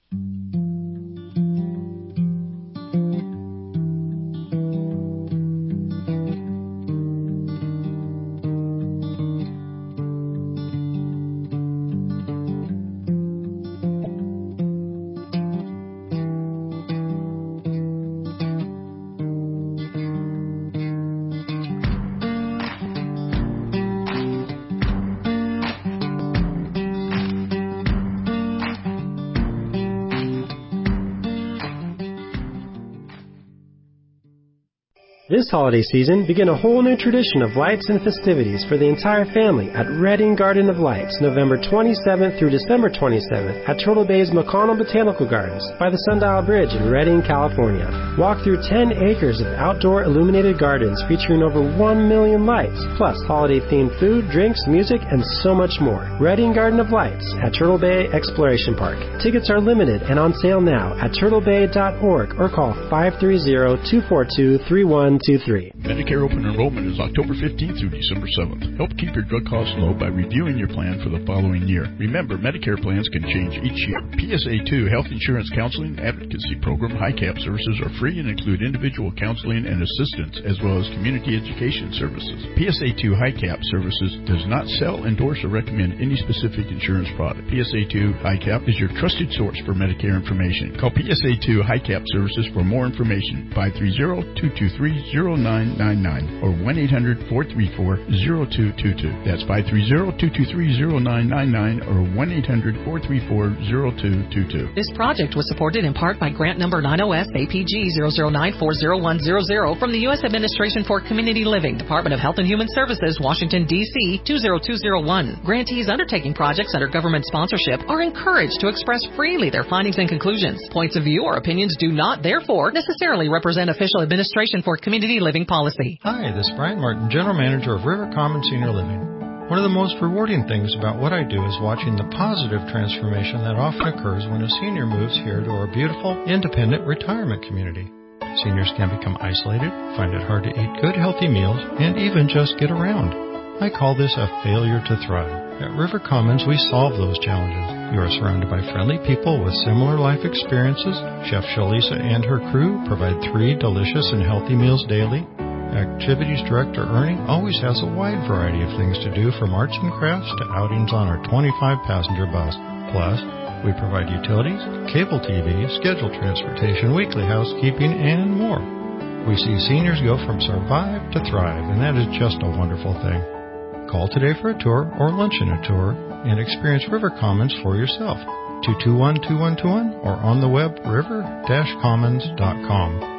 This holiday season, begin a whole new tradition of lights and festivities for the entire family at Redding Garden of Lights, November twenty-seventh through December twenty-seventh at Turtle Bay's McConnell Botanical Gardens by the Sundial Bridge in Redding, California. Walk through ten acres of outdoor illuminated gardens featuring over one million lights, plus holiday-themed food, drinks, music, and so much more. Redding Garden of Lights at Turtle Bay Exploration Park. Tickets are limited and on sale now at turtle bay dot org or call five three zero, two four two, three one two three. Medicare open enrollment is October fifteenth through December seventh. Help keep your drug costs low by reviewing your plan for the following year. Remember, Medicare plans can change each year. P S A two Health Insurance Counseling Advocacy Program High Cap services are free and include individual counseling and assistance as well as community education services. P S A two High Cap services does not sell, endorse, or recommend any specific insurance product. P S A two High Cap is your trusted source for Medicare information. Call P S A two High Cap services for more information. five three zero, two two three, zero nine nine nine or one eight hundred, four three four, zero two two two. That's five three zero, two two three, zero nine nine nine or one eight hundred, four three four, zero two two two. This project was supported in part by grant number nine O S A P G zero zero nine four zero one zero zero from the U S Administration for Community Living, Department of Health and Human Services, Washington, D C two zero two zero one. Grantees undertaking projects under government sponsorship are encouraged to express freely their findings and conclusions. Points of view or opinions do not, therefore, necessarily represent official Administration for Community Living policy. Hi, this is Brian Martin, General Manager of River Common Senior Living. One of the most rewarding things about what I do is watching the positive transformation that often occurs when a senior moves here to our beautiful, independent retirement community. Seniors can become isolated, find it hard to eat good, healthy meals, and even just get around. I call this a failure to thrive. At River Commons, we solve those challenges. You are surrounded by friendly people with similar life experiences. Chef Shalisa and her crew provide three delicious and healthy meals daily. Activities Director Ernie always has a wide variety of things to do, from arts and crafts to outings on our twenty-five passenger bus. Plus, we provide utilities, cable T V, scheduled transportation, weekly housekeeping, and more. We see seniors go from survive to thrive, and that is just a wonderful thing. Call today for a tour or lunch in a tour and experience River Commons for yourself. two two one, two one two one or on the web river dash commons dot com.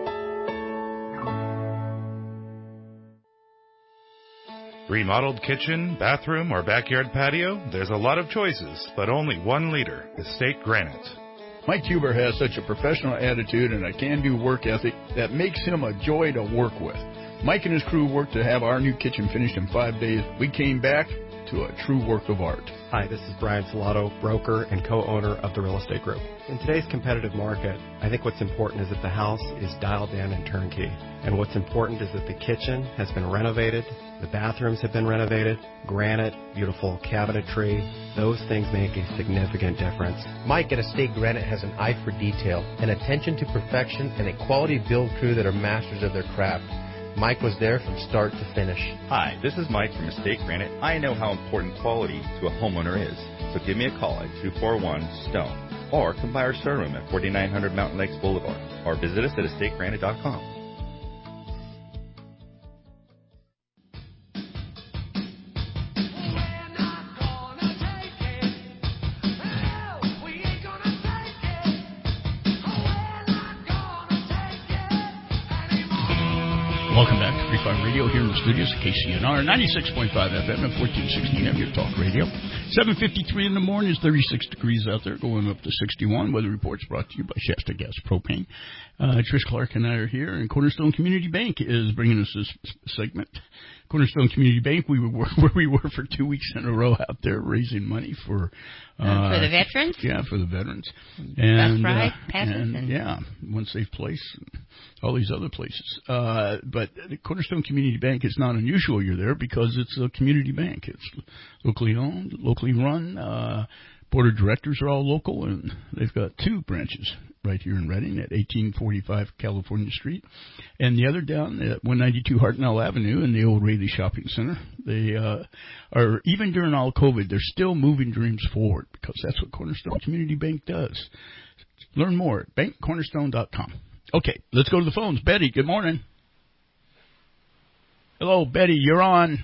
Remodeled kitchen, bathroom, or backyard patio? There's a lot of choices, but only one leader, Estate Granite. Mike Huber has such a professional attitude and a can-do work ethic that makes him a joy to work with. Mike and his crew worked to have our new kitchen finished in five days. We came back to a true work of art. Hi, this is Brian Salato, broker and co-owner of the Real Estate Group. In today's competitive market, I think what's important is that the house is dialed in and turnkey. And what's important is that the kitchen has been renovated, the bathrooms have been renovated, granite, beautiful cabinetry. Those things make a significant difference. Mike at Estate Granite has an eye for detail, an attention to perfection, and a quality build crew that are masters of their craft. Mike was there from start to finish. Hi, this is Mike from Estate Granite. I know how important quality to a homeowner is. So give me a call at two four one, STONE or come by our showroom at forty-nine hundred Mountain Lakes Boulevard or visit us at estate granite dot com. Welcome back to Free Fire Radio here in the studios at K C N R, ninety-six point five F M and fourteen sixty A M, your talk radio. seven fifty-three in the morning, it's thirty-six degrees out there, going up to sixty-one. Weather reports brought to you by Shasta Gas Propane. Uh, Trish Clark and I are here, and Cornerstone Community Bank is bringing us this segment. Cornerstone Community Bank, we were where we were for two weeks in a row out there raising money for uh, for the veterans. Yeah, for the veterans. And Bus ride, uh, passes, and, and yeah, One Safe Place, and all these other places. Uh, but the Cornerstone Community Bank is not unusual. You're there because it's a community bank. It's locally owned, locally run. Uh, board of directors are all local, and they've got two branches right here in Redding at eighteen forty-five California Street, and the other down at one ninety-two Hartnell Avenue in the old Raleigh Shopping Center. They uh, are, even during all COVID, they're still moving dreams forward because that's what Cornerstone Community Bank does. Learn more at bank cornerstone dot com. Okay, let's go to the phones. Betty, good morning. Hello, Betty, you're on.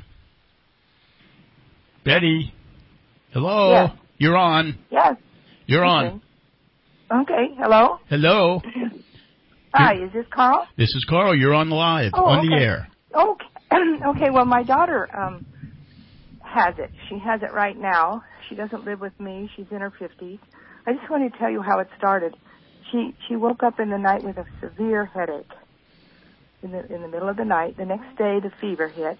Betty, hello, yes. You're on. Yes. You're okay. on. Okay, hello? Hello. Hi, is this Carl? This is Carl. You're on the live, oh, on okay. the air. Okay. okay, well, my daughter um, has it. She has it right now. She doesn't live with me. She's in her fifties. I just want to tell you how it started. She she woke up in the night with a severe headache in the in the middle of the night. The next day, the fever hit,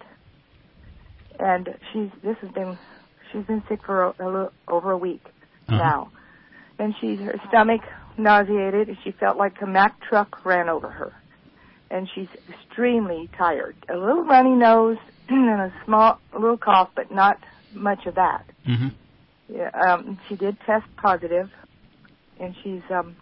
and she's this has been she's been sick for a, a little, over a week uh-huh. now. And she's, her stomach nauseated, and she felt like a Mack truck ran over her. And she's extremely tired. A little runny nose and a small, a little cough, but not much of that. Mm-hmm. Yeah, um, she did test positive, and she's um,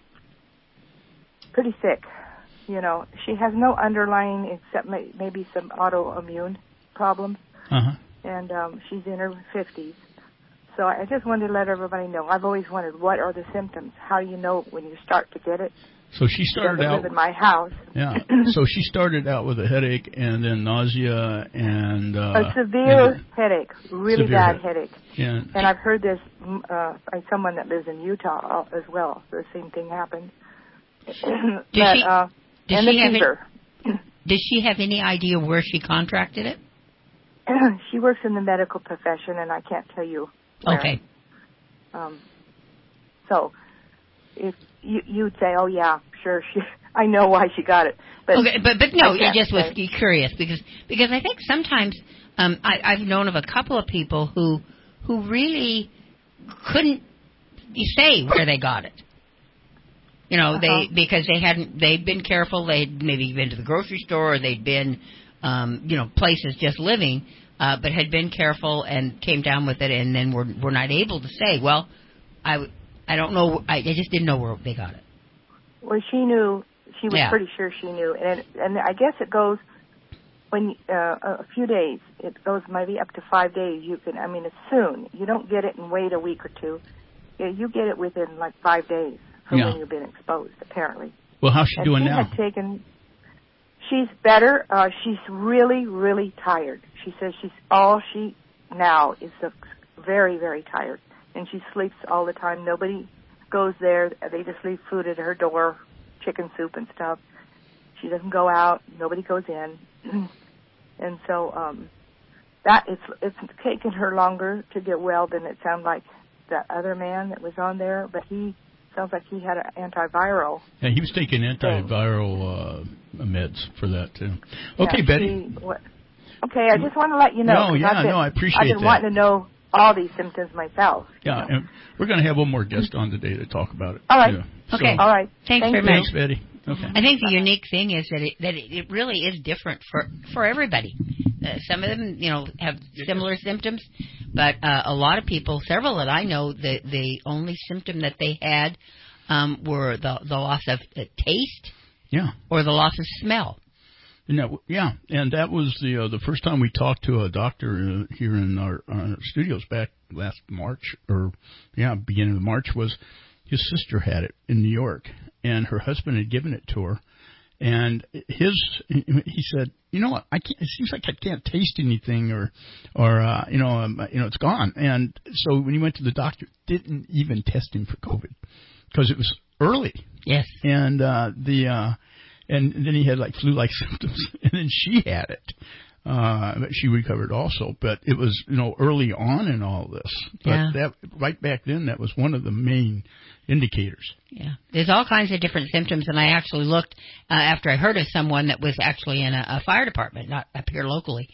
pretty sick. You know, she has no underlying except may, maybe some autoimmune problems. Uh-huh. And um, she's in her fifties. So I just wanted to let everybody know. I've always wondered, what are the symptoms? How do you know when you start to get it? So she started she out live in my house. Yeah. So she started out with a headache and then nausea and uh, a severe and headache, really severe bad head. headache. Yeah. And I've heard this uh, by someone that lives in Utah as well. The same thing happened. Does but, she, uh, does and she the have fever. Any, does she have any idea where she contracted it? She works in the medical profession, and I can't tell you where. Okay. Um, so, if you, you'd say, "Oh yeah, sure, she, I know why she got it," but okay, but but no, I it just was say. curious because because I think sometimes um, I, I've known of a couple of people who who really couldn't say where they got it. You know, Uh-huh. they because they hadn't they'd been careful. They'd maybe been to the grocery store, or they'd been um, you know places just living. Uh, but had been careful and came down with it, and then were were not able to say, well, I, I don't know, I, I just didn't know where they got it. Well, she knew, she was yeah. pretty sure she knew, and and I guess it goes when uh, a few days. It goes maybe up to five days. You can, I mean, it's soon. You don't get it and wait a week or two. You get it within like five days from yeah. when you've been exposed, apparently. Well, how's she and doing she now? Had taken, she's better. Uh, she's really, really tired. She says she's all she now is a, very, very tired, and she sleeps all the time. Nobody goes there. They just leave food at her door, chicken soup and stuff. She doesn't go out. Nobody goes in, and so um, that it's it's taken her longer to get well than it sounded like that other man that was on there. But he sounds like he had an antiviral. Yeah, he was taking antiviral uh, meds for that too. Okay, yeah, Betty. She, what, Okay, I just want to let you know. No, yeah, I've been, no, I appreciate I've been that. wanting to know all these symptoms myself. Yeah, and we're going to have one more guest on today to talk about it. All right. Yeah. Okay. So, all right. Thanks Thank very you. much. Thanks, Betty. Okay. I think the unique thing is that it, that it, it really is different for for everybody. Uh, some of them, you know, have similar symptoms, but uh, a lot of people, several that I know, the the only symptom that they had um, were the the loss of uh, taste, yeah, or the loss of smell. And that, yeah, and that was the uh, the first time we talked to a doctor uh, here in our, our studios back last March, or yeah, beginning of March, was his sister had it in New York, and her husband had given it to her, and his he said, you know what, I can't. It seems like I can't taste anything, or or uh, you know, um, you know, it's gone. And so when he went to the doctor, didn't even test him for COVID because it was early. Yes, and uh, the. Uh, And then he had like flu-like symptoms, and then she had it. Uh, but she recovered also, but it was, you know, early on in all this. But yeah. that, right back then, that was one of the main indicators. Yeah. There's all kinds of different symptoms, and I actually looked uh, after I heard of someone that was actually in a, a fire department, not up here locally,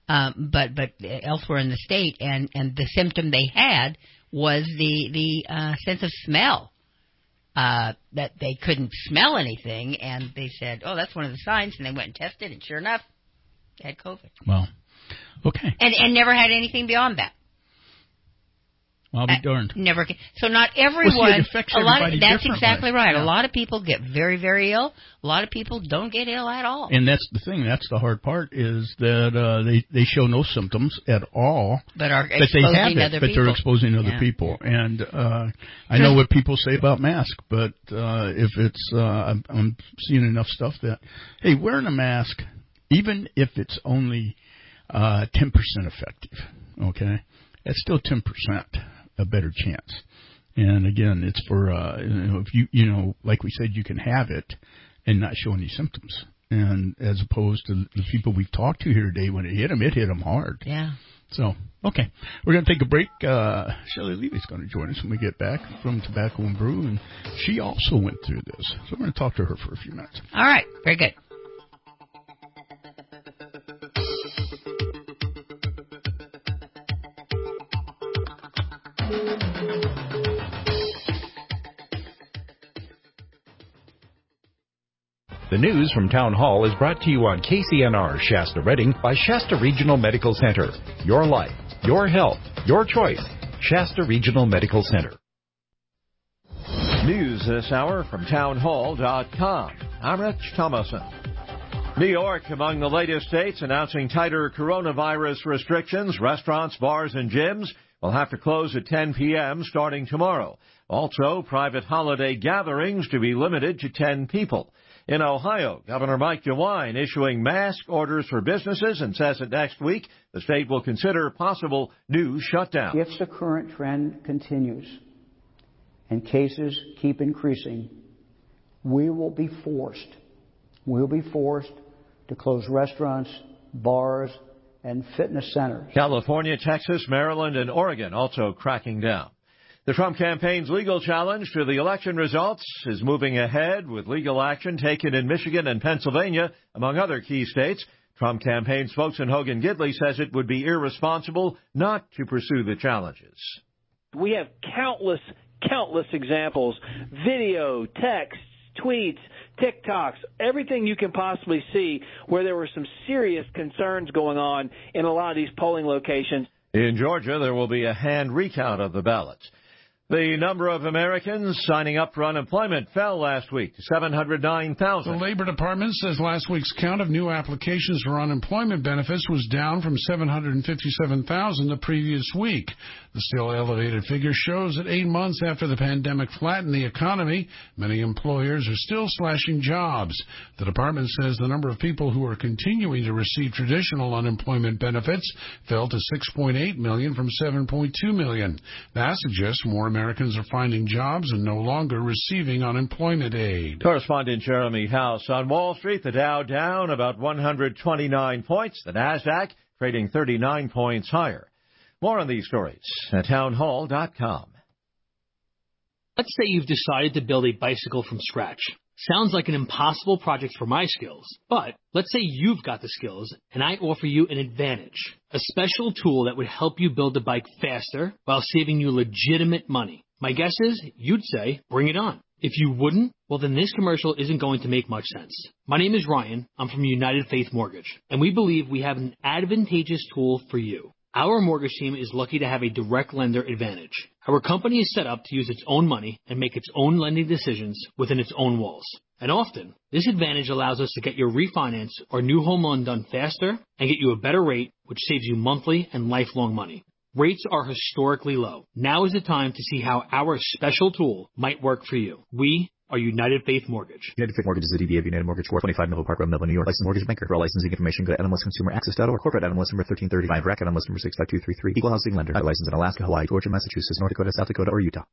um, but but elsewhere in the state, and, and the symptom they had was the the uh, sense of smell. Uh, that they couldn't smell anything, and they said, "Oh, that's one of the signs," and they went and tested, and sure enough, they had COVID. Well, okay, and and never had anything beyond that. I'll be darned. Uh, never. So not everyone. Well, see, it affects a lot. Of, that's differently. exactly right. Yeah. A lot of people get very, very ill. A lot of people don't get ill at all. And that's the thing. That's the hard part is that uh, they they show no symptoms at all. But are but they have it, other but people. they're exposing other yeah. people. And uh, I know what people say about masks, but uh, if it's, uh, I'm, I'm seeing enough stuff that, hey, wearing a mask, even if it's only uh, ten percent effective, okay, that's still ten percent. A better chance. And again, it's for, uh, you know, if you, you know, like we said, you can have it and not show any symptoms. And as opposed to the people we've talked to here today, when it hit them, it hit them hard. Yeah. So, okay. We're going to take a break. Uh, Shelley Levy's going to join us when we get back from Tobacco and Brew. And she also went through this. So we're going to talk to her for a few minutes. All right. Very good. The news from Town Hall is brought to you on K C N R Shasta Redding by Shasta Regional Medical Center. Your life, your health, your choice. Shasta Regional Medical Center. News this hour from town hall dot com. I'm Rich Thomason. New York among the latest states announcing tighter coronavirus restrictions. Restaurants, bars, and gyms will have to close at ten p.m. starting tomorrow. Also, private holiday gatherings to be limited to ten people. In Ohio, Governor Mike DeWine issuing mask orders for businesses and says that next week the state will consider possible new shutdowns. If the current trend continues and cases keep increasing, we will be forced, we'll be forced to close restaurants, bars, and fitness centers. California, Texas, Maryland, and Oregon also cracking down. The Trump campaign's legal challenge to the election results is moving ahead with legal action taken in Michigan and Pennsylvania, among other key states. Trump campaign spokesman Hogan Gidley says it would be irresponsible not to pursue the challenges. We have countless, countless examples, video, text, tweets, TikToks, everything you can possibly see where there were some serious concerns going on in a lot of these polling locations. In Georgia, there will be a hand recount of the ballots. The number of Americans signing up for unemployment fell last week to seven hundred nine thousand. The Labor Department says last week's count of new applications for unemployment benefits was down from seven hundred fifty-seven thousand the previous week. The still elevated figure shows that eight months after the pandemic flattened the economy, many employers are still slashing jobs. The department says the number of people who are continuing to receive traditional unemployment benefits fell to six point eight million from seven point two million. That suggests more Americans are finding jobs and no longer receiving unemployment aid. Correspondent Jeremy House. On Wall Street, the Dow down about one hundred twenty-nine points. The Nasdaq trading thirty-nine points higher. More on these stories at town hall dot com. Let's say you've decided to build a bicycle from scratch. Sounds like an impossible project for my skills, but let's say you've got the skills and I offer you an advantage, a special tool that would help you build the bike faster while saving you legitimate money. My guess is you'd say, bring it on. If you wouldn't, well then this commercial isn't going to make much sense. My name is Ryan. I'm from United Faith Mortgage, and we believe we have an advantageous tool for you. Our mortgage team is lucky to have a direct lender advantage. Our company is set up to use its own money and make its own lending decisions within its own walls. And often, this advantage allows us to get your refinance or new home loan done faster and get you a better rate, which saves you monthly and lifelong money. Rates are historically low. Now is the time to see how our special tool might work for you. We are United Faith Mortgage. United Faith Mortgage is a D B A of United Mortgage, four twenty-five Melville Park Road, Melville, New York. Licensed mortgage banker. For all licensing information, go to N M L S Consumer Access dot org. Corporate N M L S number thirteen thirty-five. Rack N M L S number six five two three three. Equal housing lender. Licensed in Alaska, Hawaii, Georgia, Massachusetts, North Dakota, South Dakota, or Utah.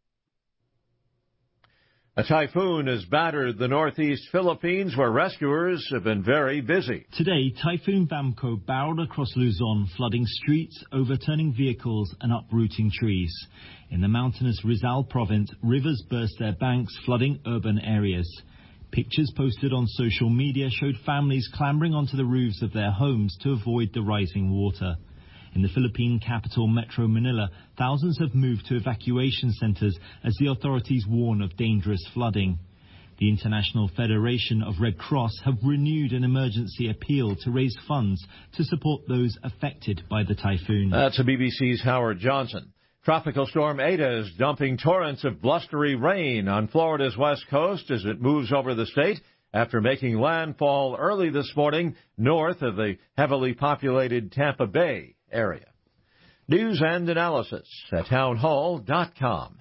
A typhoon has battered the northeast Philippines, where rescuers have been very busy. Today, Typhoon Bamco barreled across Luzon, flooding streets, overturning vehicles, and uprooting trees. In the mountainous Rizal province, rivers burst their banks, flooding urban areas. Pictures posted on social media showed families clambering onto the roofs of their homes to avoid the rising water. In the Philippine capital, Metro Manila, thousands have moved to evacuation centers as the authorities warn of dangerous flooding. The International Federation of Red Cross have renewed an emergency appeal to raise funds to support those affected by the typhoon. That's a B B C's Howard Johnson. Tropical storm Eta is dumping torrents of blustery rain on Florida's west coast as it moves over the state after making landfall early this morning north of the heavily populated Tampa Bay area. News and analysis at townhall dot com.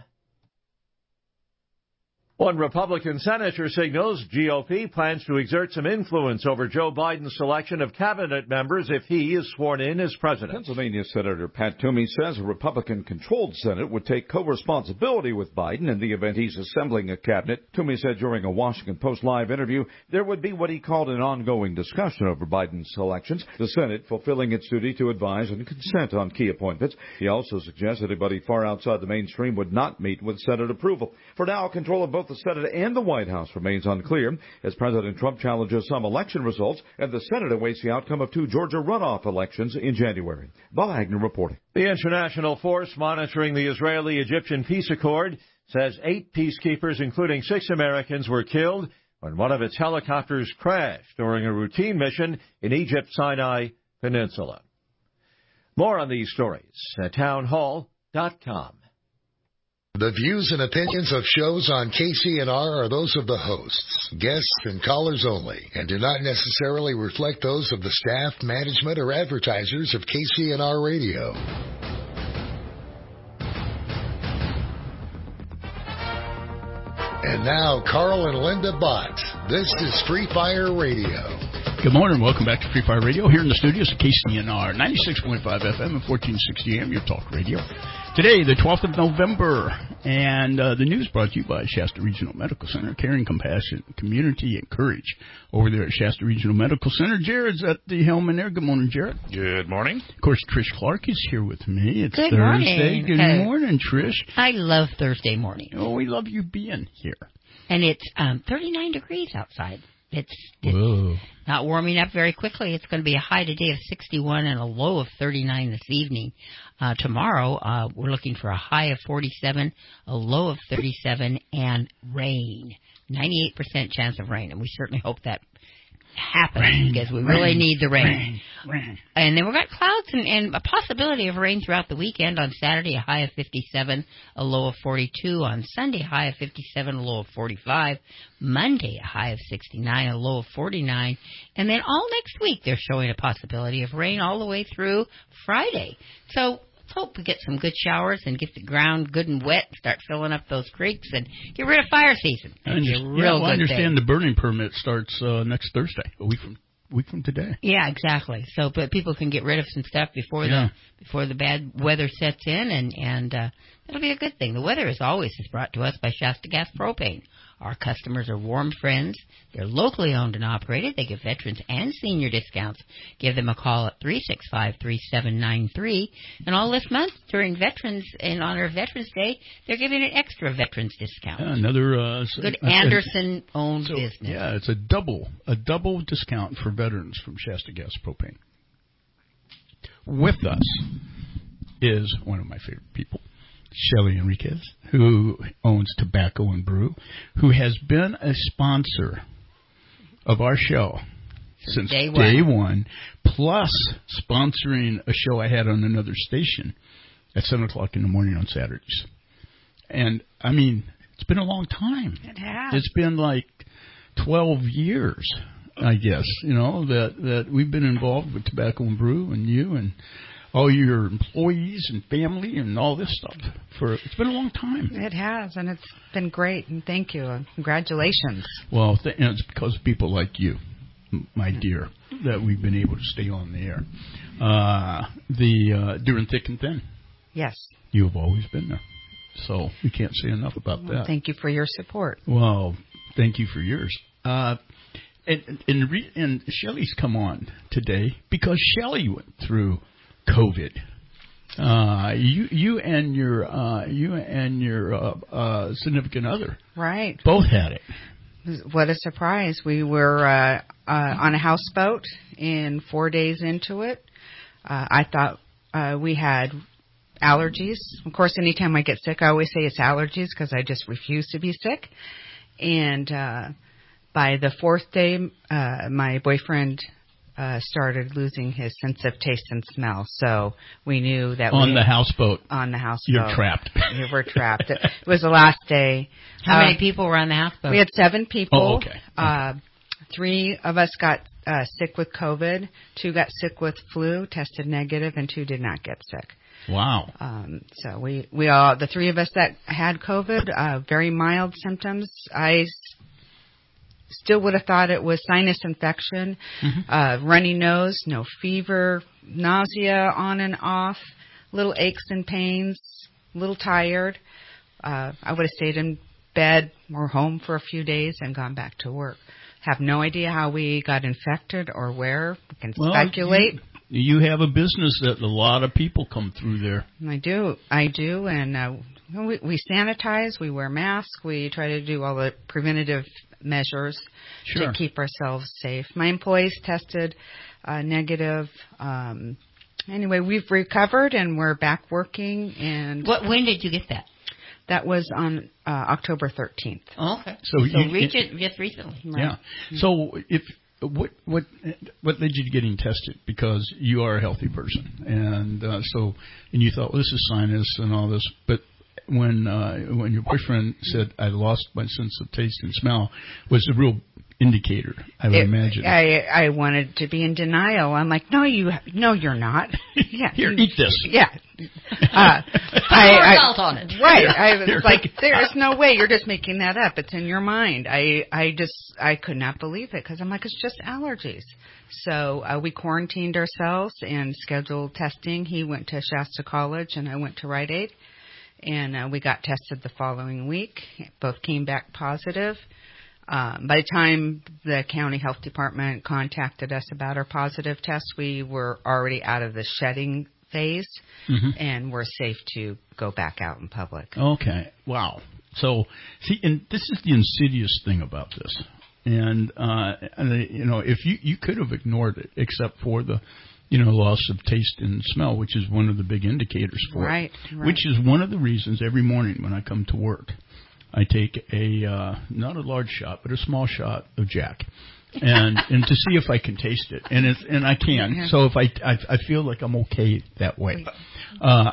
One Republican senator signals G O P plans to exert some influence over Joe Biden's selection of cabinet members if he is sworn in as president. Pennsylvania Senator Pat Toomey says a Republican-controlled Senate would take co-responsibility with Biden in the event he's assembling a cabinet. Toomey said during a Washington Post Live interview there would be what he called an ongoing discussion over Biden's selections, the Senate fulfilling its duty to advise and consent on key appointments. He also suggests anybody far outside the mainstream would not meet with Senate approval. For now, control of both the Senate and the White House remains unclear as President Trump challenges some election results and the Senate awaits the outcome of two Georgia runoff elections in January. Bob Agnew reporting. The international force monitoring the Israeli-Egyptian peace accord says eight peacekeepers, including six Americans, were killed when one of its helicopters crashed during a routine mission in Egypt's Sinai Peninsula. More on these stories at townhall dot com. The views and opinions of shows on K C N R are those of the hosts, guests, and callers only, and do not necessarily reflect those of the staff, management, or advertisers of K C N R Radio. And now, Carl and Linda Bott. This is Free Fire Radio. Good morning. Welcome back to Free Fire Radio here in the studios at K C N R ninety-six point five F M and fourteen sixty A M, your talk radio. Today, the twelfth of November, and uh, the news brought to you by Shasta Regional Medical Center, caring, compassion, community, and courage over there at Shasta Regional Medical Center. Jared's at the helm in there. Good morning, Jared. Good morning. Of course, Trish Clark is here with me. It's Good Thursday. morning. Good Uh, morning, Trish. I love Thursday morning. Oh, we love you being here. And it's um, thirty-nine degrees outside. It's, it's Whoa. not warming up very quickly. It's going to be a high today of sixty-one and a low of thirty-nine this evening. Uh, tomorrow, uh, we're looking for a high of forty-seven, a low of thirty-seven, and rain. ninety-eight percent chance of rain, and we certainly hope that happens Rain, because we rain, really need the rain. rain, rain. And then we've got clouds and, and a possibility of rain throughout the weekend. On Saturday, a high of fifty-seven, a low of forty-two. On Sunday, a high of fifty-seven, a low of forty-five. Monday, a high of sixty-nine, a low of forty-nine. And then all next week, they're showing a possibility of rain all the way through Friday. So let's hope we get some good showers and get the ground good and wet, start filling up those creeks, and get rid of fire season. I, just, a real yeah, well, good I understand thing. the burning permit starts uh, next Thursday, a week from week from today. Yeah, exactly. So, but people can get rid of some stuff before Yeah. the before the bad weather sets in, and and uh, that'll be a good thing. The weather, as always, is brought to us by Shasta Gas Propane. Our customers are warm friends. They're locally owned and operated. They give veterans and senior discounts. Give them a call at three six five, three seven nine three. And all this month, during Veterans, in honor of Veterans Day, they're giving an extra veterans discount. Yeah, another uh, Good uh, Anderson-owned so, business. Yeah, it's a double a double discount for veterans from Shasta Gas Propane. With us is one of my favorite people, Shelly Enriquez, who owns Tobacco and Brew, who has been a sponsor of our show since day one. day one, plus sponsoring a show I had on another station at seven o'clock in the morning on Saturdays. And, I mean, it's been a long time. It has. It's been like twelve years, I guess, you know, that, that we've been involved with Tobacco and Brew and you and all your employees and family and all this stuff. For it's been a long time. It has, and it's been great, and thank you, and congratulations. Well, th- and it's because of people like you, m- my dear, that we've been able to stay on the air. Uh, the uh, during thick and thin. Yes. You have always been there. So we can't say enough about Well, that. thank you for your support. Well, thank you for yours. Uh, and and, re- and Shelly's come on today because Shelly went through COVID. Uh, you you and your uh, you and your uh, uh, significant other Right. both had it. What a surprise. We were uh, uh, on a houseboat, and four days into it, uh, I thought uh, we had allergies. Of course, anytime I get sick, I always say it's allergies because I just refuse to be sick. And uh, by the fourth day, uh, my boyfriend uh, started losing his sense of taste and smell. So we knew that on we, the houseboat. On the houseboat, you're trapped. We were trapped. It was the last day. How uh, many people were on the houseboat? We had seven people. Oh, okay. Uh, three of us got uh, sick with COVID. Two got sick with flu, tested negative, and two did not get sick. Wow. Um, so we, we all, the three of us that had COVID, uh, very mild symptoms. I s- still would have thought it was sinus infection, mm-hmm. uh, runny nose, no fever, nausea on and off, little aches and pains, a little tired. Uh, I would have stayed in bed or home for a few days and gone back to work. Have no idea how we got infected or where. We can well, speculate. You- You have a business that a lot of people come through there. I do. I do. And uh, we, we sanitize. We wear masks. We try to do all the preventative measures sure. to keep ourselves safe. My employees tested uh, negative. Um, anyway, we've recovered and we're back working. And what? When did you get that? That was on uh, October thirteenth. Oh, okay. So, so you, reach it just recently. Right. Yeah. So if... What what what led you to getting tested? Because you are a healthy person, and uh, so and you thought, well, this is sinus and all this. But when uh, when your boyfriend said, "I lost my sense of taste and smell," was the real indicator, I would it, imagine. I I wanted to be in denial. I'm like, no, you no, you're not. Yeah, here, you, eat this. Yeah. Uh, I, salt on it. Right. I was like, there's no way you're just making that up. It's in your mind. I, I just, I could not believe it because I'm like, it's just allergies. So uh, we quarantined ourselves and scheduled testing. He went to Shasta College and I went to Rite Aid. And uh, we got tested the following week. Both came back positive. Um, by the time the county health department contacted us about our positive test, we were already out of the shedding phase, mm-hmm. and we're safe to go back out in public. Okay. Wow. So, see, and this is the insidious thing about this. And, uh, you know, if you, you could have ignored it except for the, you know, loss of taste and smell, which is one of the big indicators for right, it. Right. Which is one of the reasons every morning when I come to work, I take a, uh, not a large shot, but a small shot of Jack. and and to see if I can taste it, and it's, and I can. Yeah. So if I, I I feel like I'm okay that way. Uh,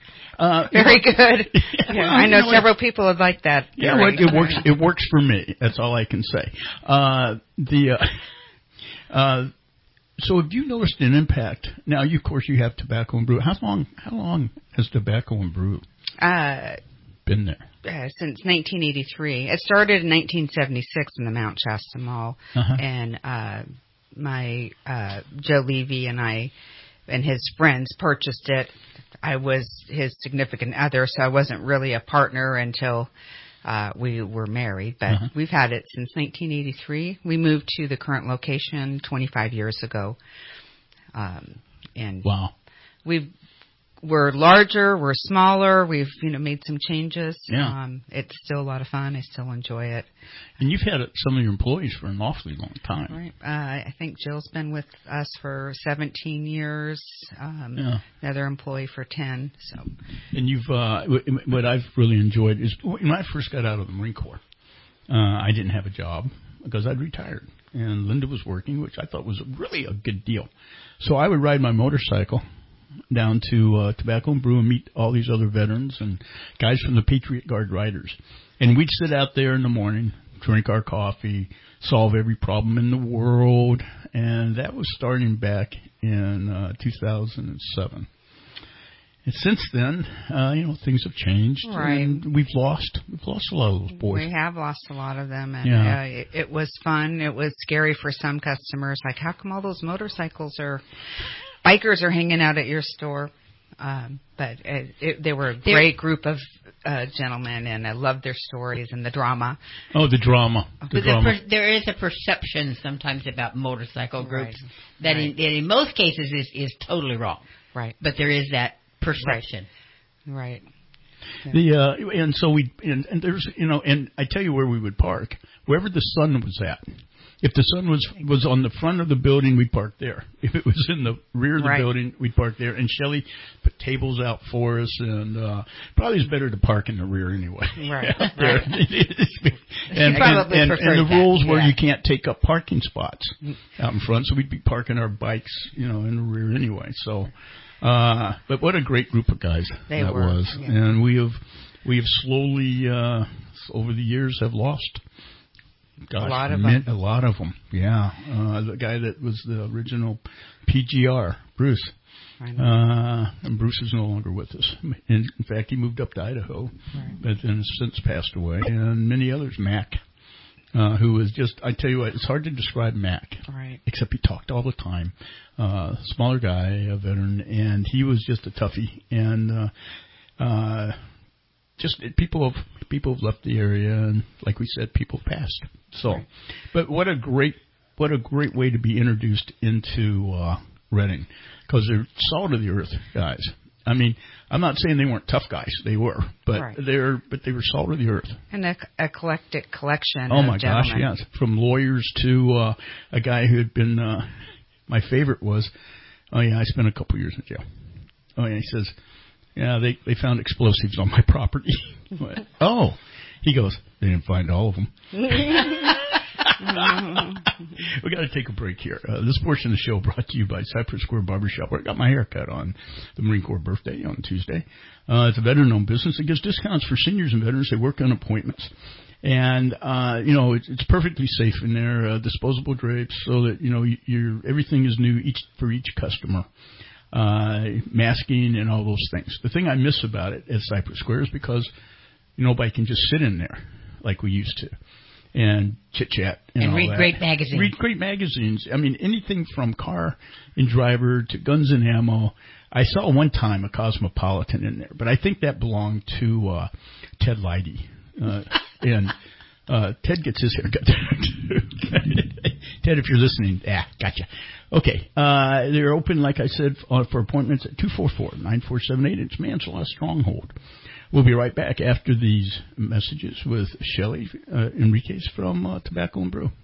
uh, Very good. Yeah, well, I know, you know several what, people would like that. Yeah, well, it works. It works for me. That's all I can say. Uh, the uh, uh, so have you noticed an impact? Now, you, of course, you have tobacco and brew. How long? How long has tobacco and brew uh, been there? Uh, since nineteen eighty-three. It started in nineteen seventy-six in the Mount Shasta Mall, uh-huh. and uh, my uh, Joe Levy and I and his friends purchased it. I was his significant other, so I wasn't really a partner until uh, we were married. But uh-huh. we've had it since nineteen eighty-three. We moved to the current location twenty-five years ago, um, and wow, we've. We're larger, we're smaller, we've, you know, made some changes. Yeah. Um, it's still a lot of fun. I still enjoy it. And you've had some of your employees for an awfully long time. Right. Uh, I think Jill's been with us for seventeen years, um, yeah. another employee for ten. So. And you've, uh, what I've really enjoyed is when I first got out of the Marine Corps, uh, I didn't have a job because I'd retired. And Linda was working, which I thought was really a good deal. So I would ride my motorcycle down to uh, Tobacco and Brew and meet all these other veterans and guys from the Patriot Guard Riders. And we'd sit out there in the morning, drink our coffee, solve every problem in the world. And that was starting back in uh, two thousand seven. And since then, uh, you know, things have changed. Right. And we've lost, we've lost a lot of those boys. We have lost a lot of them. And yeah. uh, it, it was fun. It was scary for some customers. Like, how come all those motorcycles are... Bikers are hanging out at your store, um, but it, it, they were a great group of uh, gentlemen, and I loved their stories and the drama. Oh, the drama! The but drama. The per- there is a perception sometimes about motorcycle groups right. that, right. In, that in most cases is, is totally wrong. Right. But there is that perception. Right. right. Yeah. The uh, and so we and, and there's you know and I tell you where we would park, wherever the sun was at. If the sun was was on the front of the building, we'd park there. If it was in the rear of the right. building, we'd park there. And Shelley put tables out for us, and uh, probably it's better to park in the rear anyway. Right. right. and, and, and, and, and the that. rules were yeah. you can't take up parking spots out in front, so we'd be parking our bikes, you know, in the rear anyway. So, uh, but what a great group of guys they that were. was, Yeah. and we have we have slowly uh, over the years have lost. Gosh, a lot of mint, them. A lot of them, yeah. Uh, the guy that was the original P G R, Bruce. I know. Uh, and Bruce is no longer with us. In, in fact, he moved up to Idaho, right. but then has since passed away. And many others, Mac, uh, who was just, I tell you what, it's hard to describe Mac. Right. Except he talked all the time. Uh, smaller guy, a veteran, and he was just a toughie. And, uh, uh, just people have people have left the area, and like we said, people passed. So, right. But what a great what a great way to be introduced into uh, Reading, because they're salt of the earth guys. I mean, I'm not saying they weren't tough guys; they were, but right. they're but they were salt of the earth. An ec- eclectic collection. Oh of my gentlemen. gosh, yes! From lawyers to uh, a guy who had been. Uh, my favorite was, oh yeah, I spent a couple years in jail. Oh yeah, he says. Yeah, they they found explosives on my property. Oh, he goes, they didn't find all of them. We got to take a break here. Uh, this portion of the show brought to you by Cypress Square Barbershop, where I got my hair cut on the Marine Corps birthday on Tuesday. Uh, it's a veteran-owned business. It gives discounts for seniors and veterans. They work on appointments. And, uh, you know, it's, it's perfectly safe in there, uh, disposable drapes, so that, you know, you're, everything is new each for each customer. Uh, masking and all those things. The thing I miss about it at Cypress Square is because nobody can just sit in there like we used to and chit-chat and, and all read that. great magazines. Read great magazines. I mean, anything from Car and Driver to Guns and Ammo. I saw one time a Cosmopolitan in there, but I think that belonged to uh, Ted Leidy. Uh, and uh, Ted gets his hair cut. Ted, if you're listening, ah, gotcha. Okay, uh, they're open, like I said, uh, for appointments at two four four, nine four seven eight. It's Mansell Stronghold. We'll be right back after these messages with Shelley uh, Enriquez from uh, Tobacco and Brew.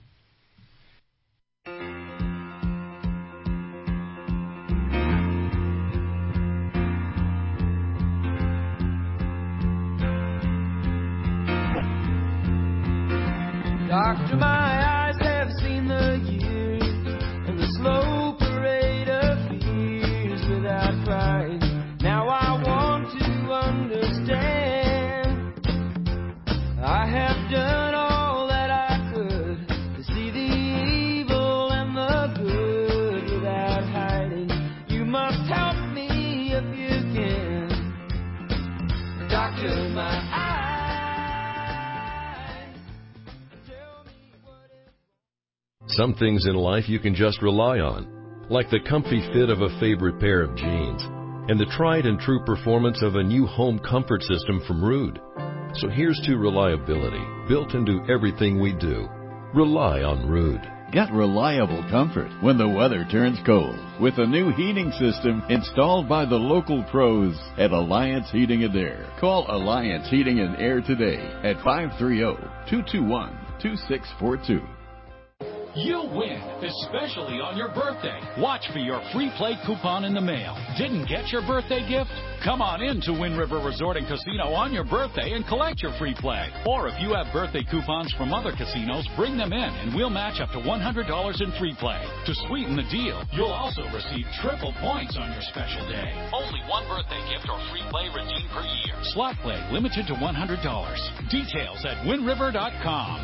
Doctor, my eyes have seen the years and the slow parade of fears without crying. Now I want to understand. I have done all that I could to see the evil and the good without hiding. You must help me if you can. Doctor, my eyes. Some things in life you can just rely on, like the comfy fit of a favorite pair of jeans and the tried and true performance of a new home comfort system from Ruud. So here's to reliability, built into everything we do. Rely on Ruud. Get reliable comfort when the weather turns cold with a new heating system installed by the local pros at Alliance Heating and Air. Call Alliance Heating and Air today at five three zero, two two one, two six four two. You'll win, especially on your birthday. Watch for your free play coupon in the mail. Didn't get your birthday gift? Come on in to Wind River Resort and Casino on your birthday and collect your free play. Or if you have birthday coupons from other casinos, bring them in and we'll match up to one hundred dollars in free play. To sweeten the deal, you'll also receive triple points on your special day. Only one birthday gift or free play redeemed per year. Slot play limited to one hundred dollars. Details at wind river dot com.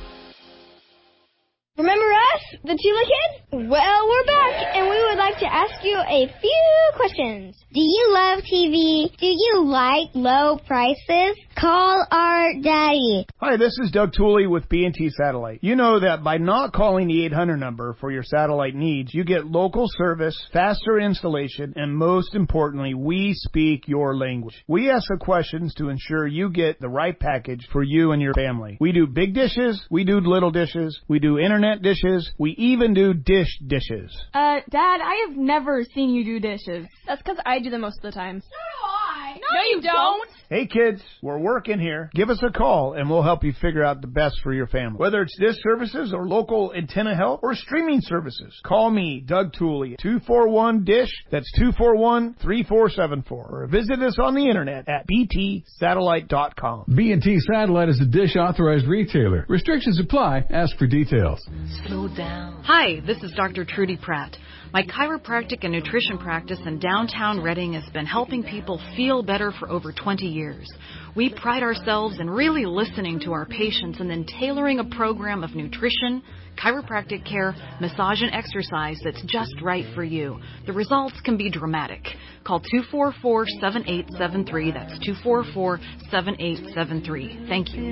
Remember us, the Tula Kids? Well, we're back, and we would like to ask you a few questions. Do you love T V? Do you like low prices? Call our daddy. Hi, this is Doug Tooley with B and T Satellite. You know that by not calling the eight hundred number for your satellite needs, you get local service, faster installation, and most importantly, we speak your language. We ask the questions to ensure you get the right package for you and your family. We do big dishes, we do little dishes, we do internet dishes, we even do dish dishes. Uh, Dad, I have never seen you do dishes. That's because I do them most of the time. So do I. No, No, you don't. Hey kids, we're working here. Give us a call and we'll help you figure out the best for your family. Whether it's dish services or local antenna help or streaming services, call me, Doug Tooley, two four one dish. That's two four one, three four seven four. Or visit us on the internet at b t satellite dot com. B and T Satellite is a Dish authorized retailer. Restrictions apply. Ask for details. Slow down. Hi, this is Doctor Trudy Pratt. My chiropractic and nutrition practice in downtown Reading has been helping people feel better for over twenty years. We pride ourselves in really listening to our patients and then tailoring a program of nutrition, chiropractic care, massage, and exercise that's just right for you. The results can be dramatic. Call two four four, seven eight seven three. That's two four four, seven eight seven three. Thank you.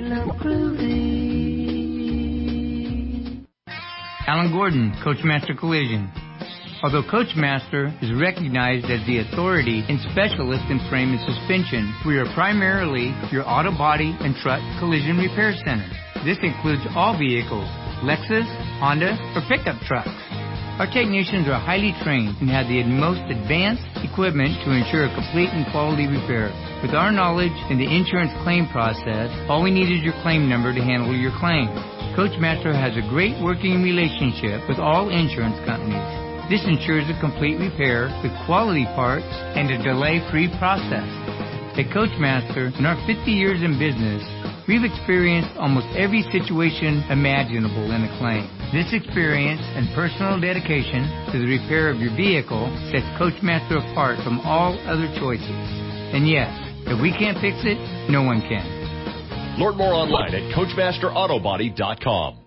Alan Gordon, Coachmaster Collision. Although Coachmaster is recognized as the authority and specialist in frame and suspension, we are primarily your auto body and truck collision repair center. This includes all vehicles, Lexus, Honda, or pickup trucks. Our technicians are highly trained and have the most advanced equipment to ensure a complete and quality repair. With our knowledge in the insurance claim process, all we need is your claim number to handle your claim. Coachmaster has a great working relationship with all insurance companies. This ensures a complete repair with quality parts and a delay-free process. At Coachmaster, in our fifty years in business, we've experienced almost every situation imaginable in a claim. This experience and personal dedication to the repair of your vehicle sets Coachmaster apart from all other choices. And yes, if we can't fix it, no one can. Learn more online at coachmaster auto body dot com.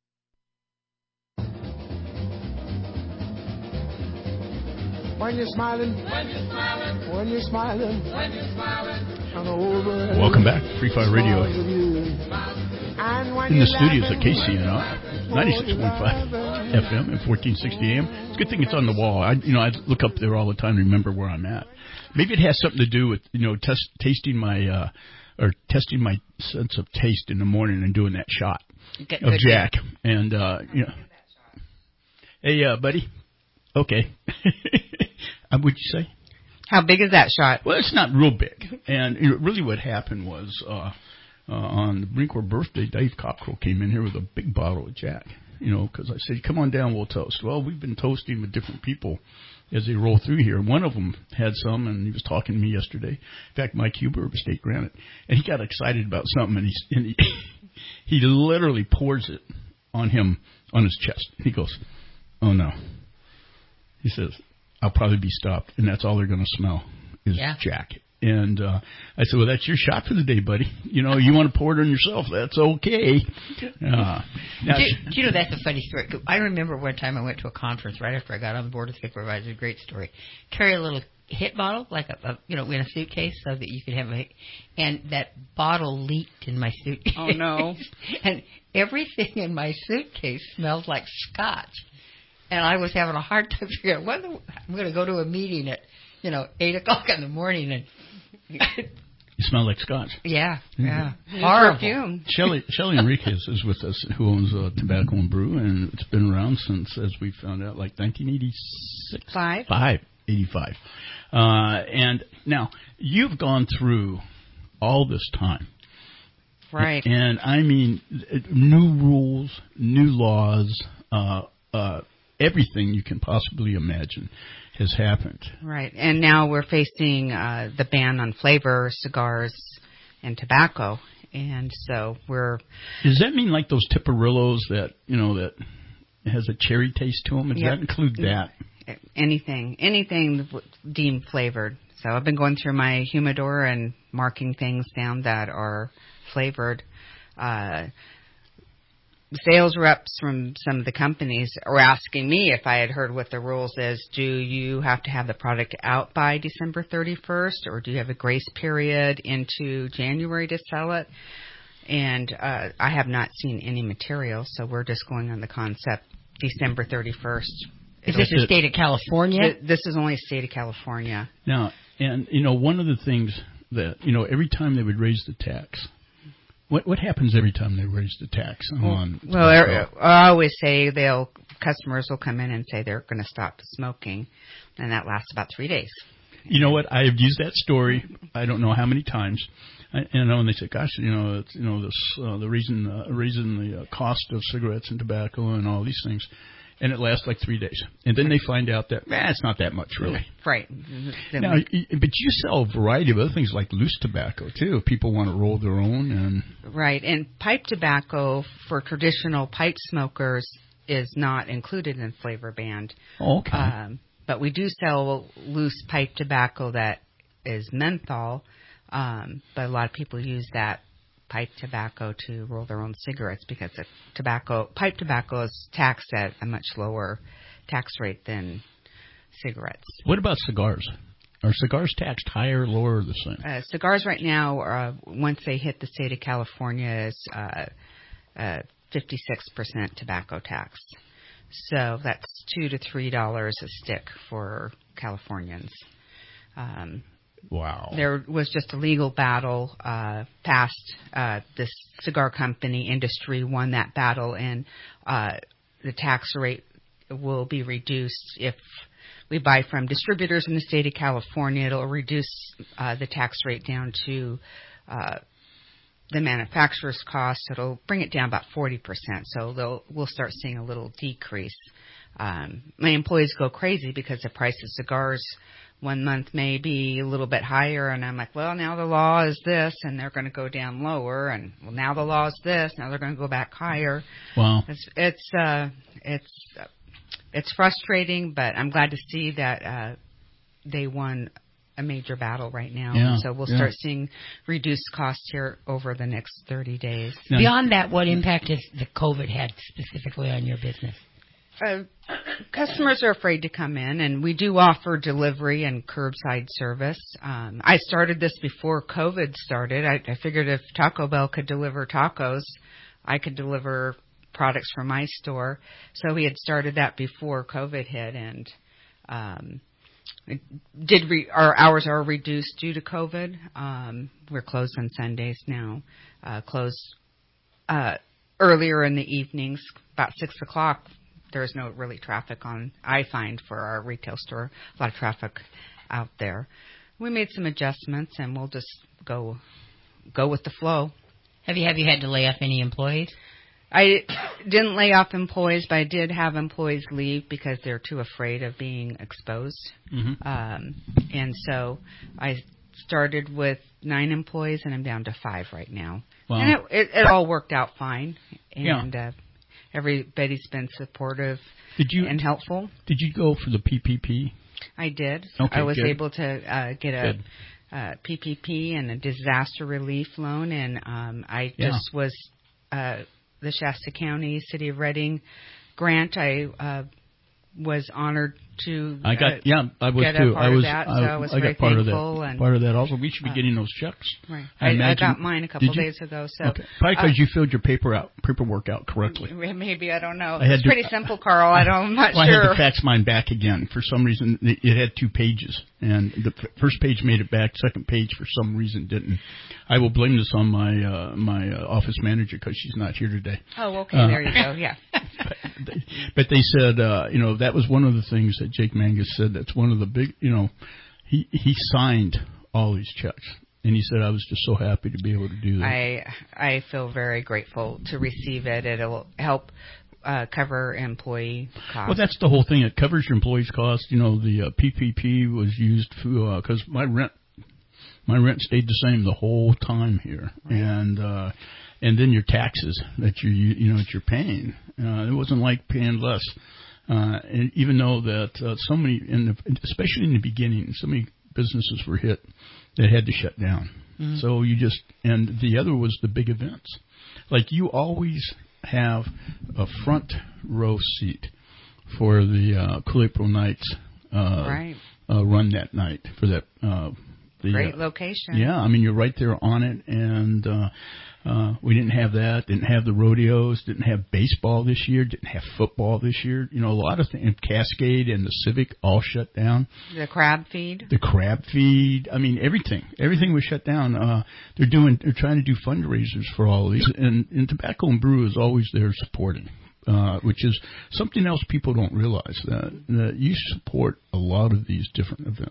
When you're smiling, when you're smiling, when you're smiling, when you're smiling. Welcome back, Free Fire Radio. In the studios at K C N R, ninety-six point five F M and fourteen sixty A M. It's a good thing it's on the wall. I, you know, I look up there all the time to remember where I'm at. Maybe it has something to do with, you know, test, tasting my, uh, or testing my sense of taste in the morning and doing that shot Get, of good, Jack. Yeah. And, uh, you know, hey, uh, buddy. Okay. uh, what'd you say? How big is that shot? Well, it's not real big. And you know, really what happened was uh, uh, on the Marine Corps birthday, Dave Cockrell came in here with a big bottle of Jack. You know, because I said, come on down, we'll toast. Well, we've been toasting with different people as they roll through here. One of them had some, and he was talking to me yesterday. In fact, Mike Huber of State Granite. And he got excited about something, and, he's, and he, he literally pours it on him, on his chest. He goes, oh, no. He says, I'll probably be stopped, and that's all they're going to smell is yeah. Jack. And uh, I said, well, that's your shot for the day, buddy. You know, you want to pour it on yourself, that's okay. Uh, now, do, do you know, that's a funny story. I remember one time I went to a conference right after I got on the board of supervisors. Great story. Carry a little hit bottle, like a, a you know, in a suitcase so that you could have a, and that bottle leaked in my suitcase. Oh, no. And everything in my suitcase smelled like scotch. And I was having a hard time figuring out whether I'm going to go to a meeting at, you know, eight o'clock in the morning and you smell like scotch. Yeah, mm-hmm. yeah. Horrible. Shelley, Shelley Enriquez is with us, who owns uh, Tobacco and Brew, and it's been around since, as we found out, like nineteen eighty-six. Five. Five. eighty-five. Uh, and now, you've gone through all this time. Right. And, I mean, new rules, new laws, uh, uh, everything you can possibly imagine has happened. Right. And now we're facing uh, the ban on flavor, cigars, and tobacco. And so we're... Does that mean like those Tiparillos that, you know, that has a cherry taste to them? Does yep. that include that? Anything. Anything deemed flavored. So I've been going through my humidor and marking things down that are flavored. Uh Sales reps from some of the companies are asking me if I had heard what the rules is. Do you have to have the product out by December thirty-first, or do you have a grace period into January to sell it? And uh, I have not seen any material, so we're just going on the concept December thirty-first. Is this the state of California? This is only state of California. Now, and, you know, one of the things that, you know, every time they would raise the tax, What what happens every time they raise the tax on? Well, well I always say they'll customers will come in and say they're going to stop smoking, and that lasts about three days. You know what? I have used that story. I don't know how many times. I, and I know, and they say, "Gosh, you know, it's, you know, this uh, the reason, uh, reason the uh, cost of cigarettes and tobacco and all these things." And it lasts like three days. And then they find out that, eh, it's not that much, really. Right. Now, but you sell a variety of other things like loose tobacco, too. If people want to roll their own. and Right. And pipe tobacco for traditional pipe smokers is not included in Flavor Band. Oh, okay. Um, but we do sell loose pipe tobacco that is menthol. Um, but a lot of people use that pipe tobacco to roll their own cigarettes because the tobacco pipe tobacco is taxed at a much lower tax rate than cigarettes. What about cigars? Are cigars taxed higher, lower, or the same? Uh, cigars right now, uh, once they hit the state of California, is uh, uh, fifty-six percent tobacco tax. So that's two to three dollars a stick for Californians. Um, Wow. There was just a legal battle uh, passed. Uh, this cigar company industry won that battle, and uh, the tax rate will be reduced if we buy from distributors in the state of California. It'll reduce uh, the tax rate down to uh, the manufacturer's cost. It'll bring it down about forty percent. So they'll, we'll start seeing a little decrease. Um, my employees go crazy because the price of cigars one month may be a little bit higher, and I'm like, well, now the law is this, and they're going to go down lower, and well, now the law is this, now they're going to go back higher. Wow. It's it's uh, it's uh, it's frustrating, but I'm glad to see that uh, they won a major battle right now. Yeah, and so we'll yeah. start seeing reduced costs here over the next thirty days. Now, beyond that, what impact has the COVID had specifically on your business? Uh, customers are afraid to come in, and we do offer delivery and curbside service. Um, I started this before COVID started. I, I figured if Taco Bell could deliver tacos, I could deliver products from my store. So we had started that before COVID hit, and um, it did re- our hours are reduced due to COVID. Um, we're closed on Sundays now. Uh, closed uh, earlier in the evenings, about six o'clock. There's no really traffic on, I find, for our retail store. A lot of traffic out there. We made some adjustments, and we'll just go go with the flow. Have you have you had to lay off any employees? I didn't lay off employees, but I did have employees leave because they're too afraid of being exposed. Mm-hmm. Um, and so I started with nine employees, and I'm down to five right now. Wow. And it, it, it all worked out fine. And yeah. uh, everybody's been supportive did you, and helpful. Did you go for the P P P? I did. Okay, I was good. able to uh, get a uh, P P P and a disaster relief loan, and um, I Yeah. just was uh, the Shasta County, City of Reading grant. I uh, was honored to I got uh, yeah, I was get too. a part I was of that, so I, I, was I very got part thankful. of that. And, part of that also. We should be uh, getting those checks. Right. I, I, I imagine, got mine a couple did you? days ago. So okay. Probably because uh, you filled your paper out, paperwork out correctly. Maybe I don't know. I had It's to- pretty simple, Carl. I don't. I'm not well, sure. I had to fax mine back again. For some reason, it it had two pages, and the f- first page made it back. Second page, for some reason, didn't. I will blame this on my uh, my uh, office manager because she's not here today. Oh, okay. Uh, There you go. Yeah. but, they, but they said, uh, you know, that was one of the things that Jake Mangus said. That's one of the big, you know, he he signed all these checks. And he said, I was just so happy to be able to do that. I I feel very grateful to receive it. It'll help uh, cover employee costs. Well, that's the whole thing. It covers your employees' costs. You know, the uh, P P P was used for, because uh, my rent my rent stayed the same the whole time here. Right. And uh, and then your taxes that you're, you know, that you're paying. Uh, it wasn't like paying less. Uh, and even though that uh, so many, in the, especially in the beginning, so many businesses were hit that had to shut down. Mm-hmm. So you just, and the other was the big events. Like you always have a front row seat for the uh, Cool April Nights uh, right. uh, run that night for that. Uh, the, Great uh, location. Yeah, I mean, you're right there on it, and uh, uh, we didn't have that, didn't have the rodeos, didn't have baseball this year, didn't have football this year. You know, a lot of things, Cascade and the Civic all shut down. The crab feed. The crab feed. I mean, everything. Everything was shut down. Uh, they're doing, they're trying to do fundraisers for all of these, and, and Tobacco and Brew is always there supporting. Uh, which is something else people don't realize, that, that you support a lot of these different events.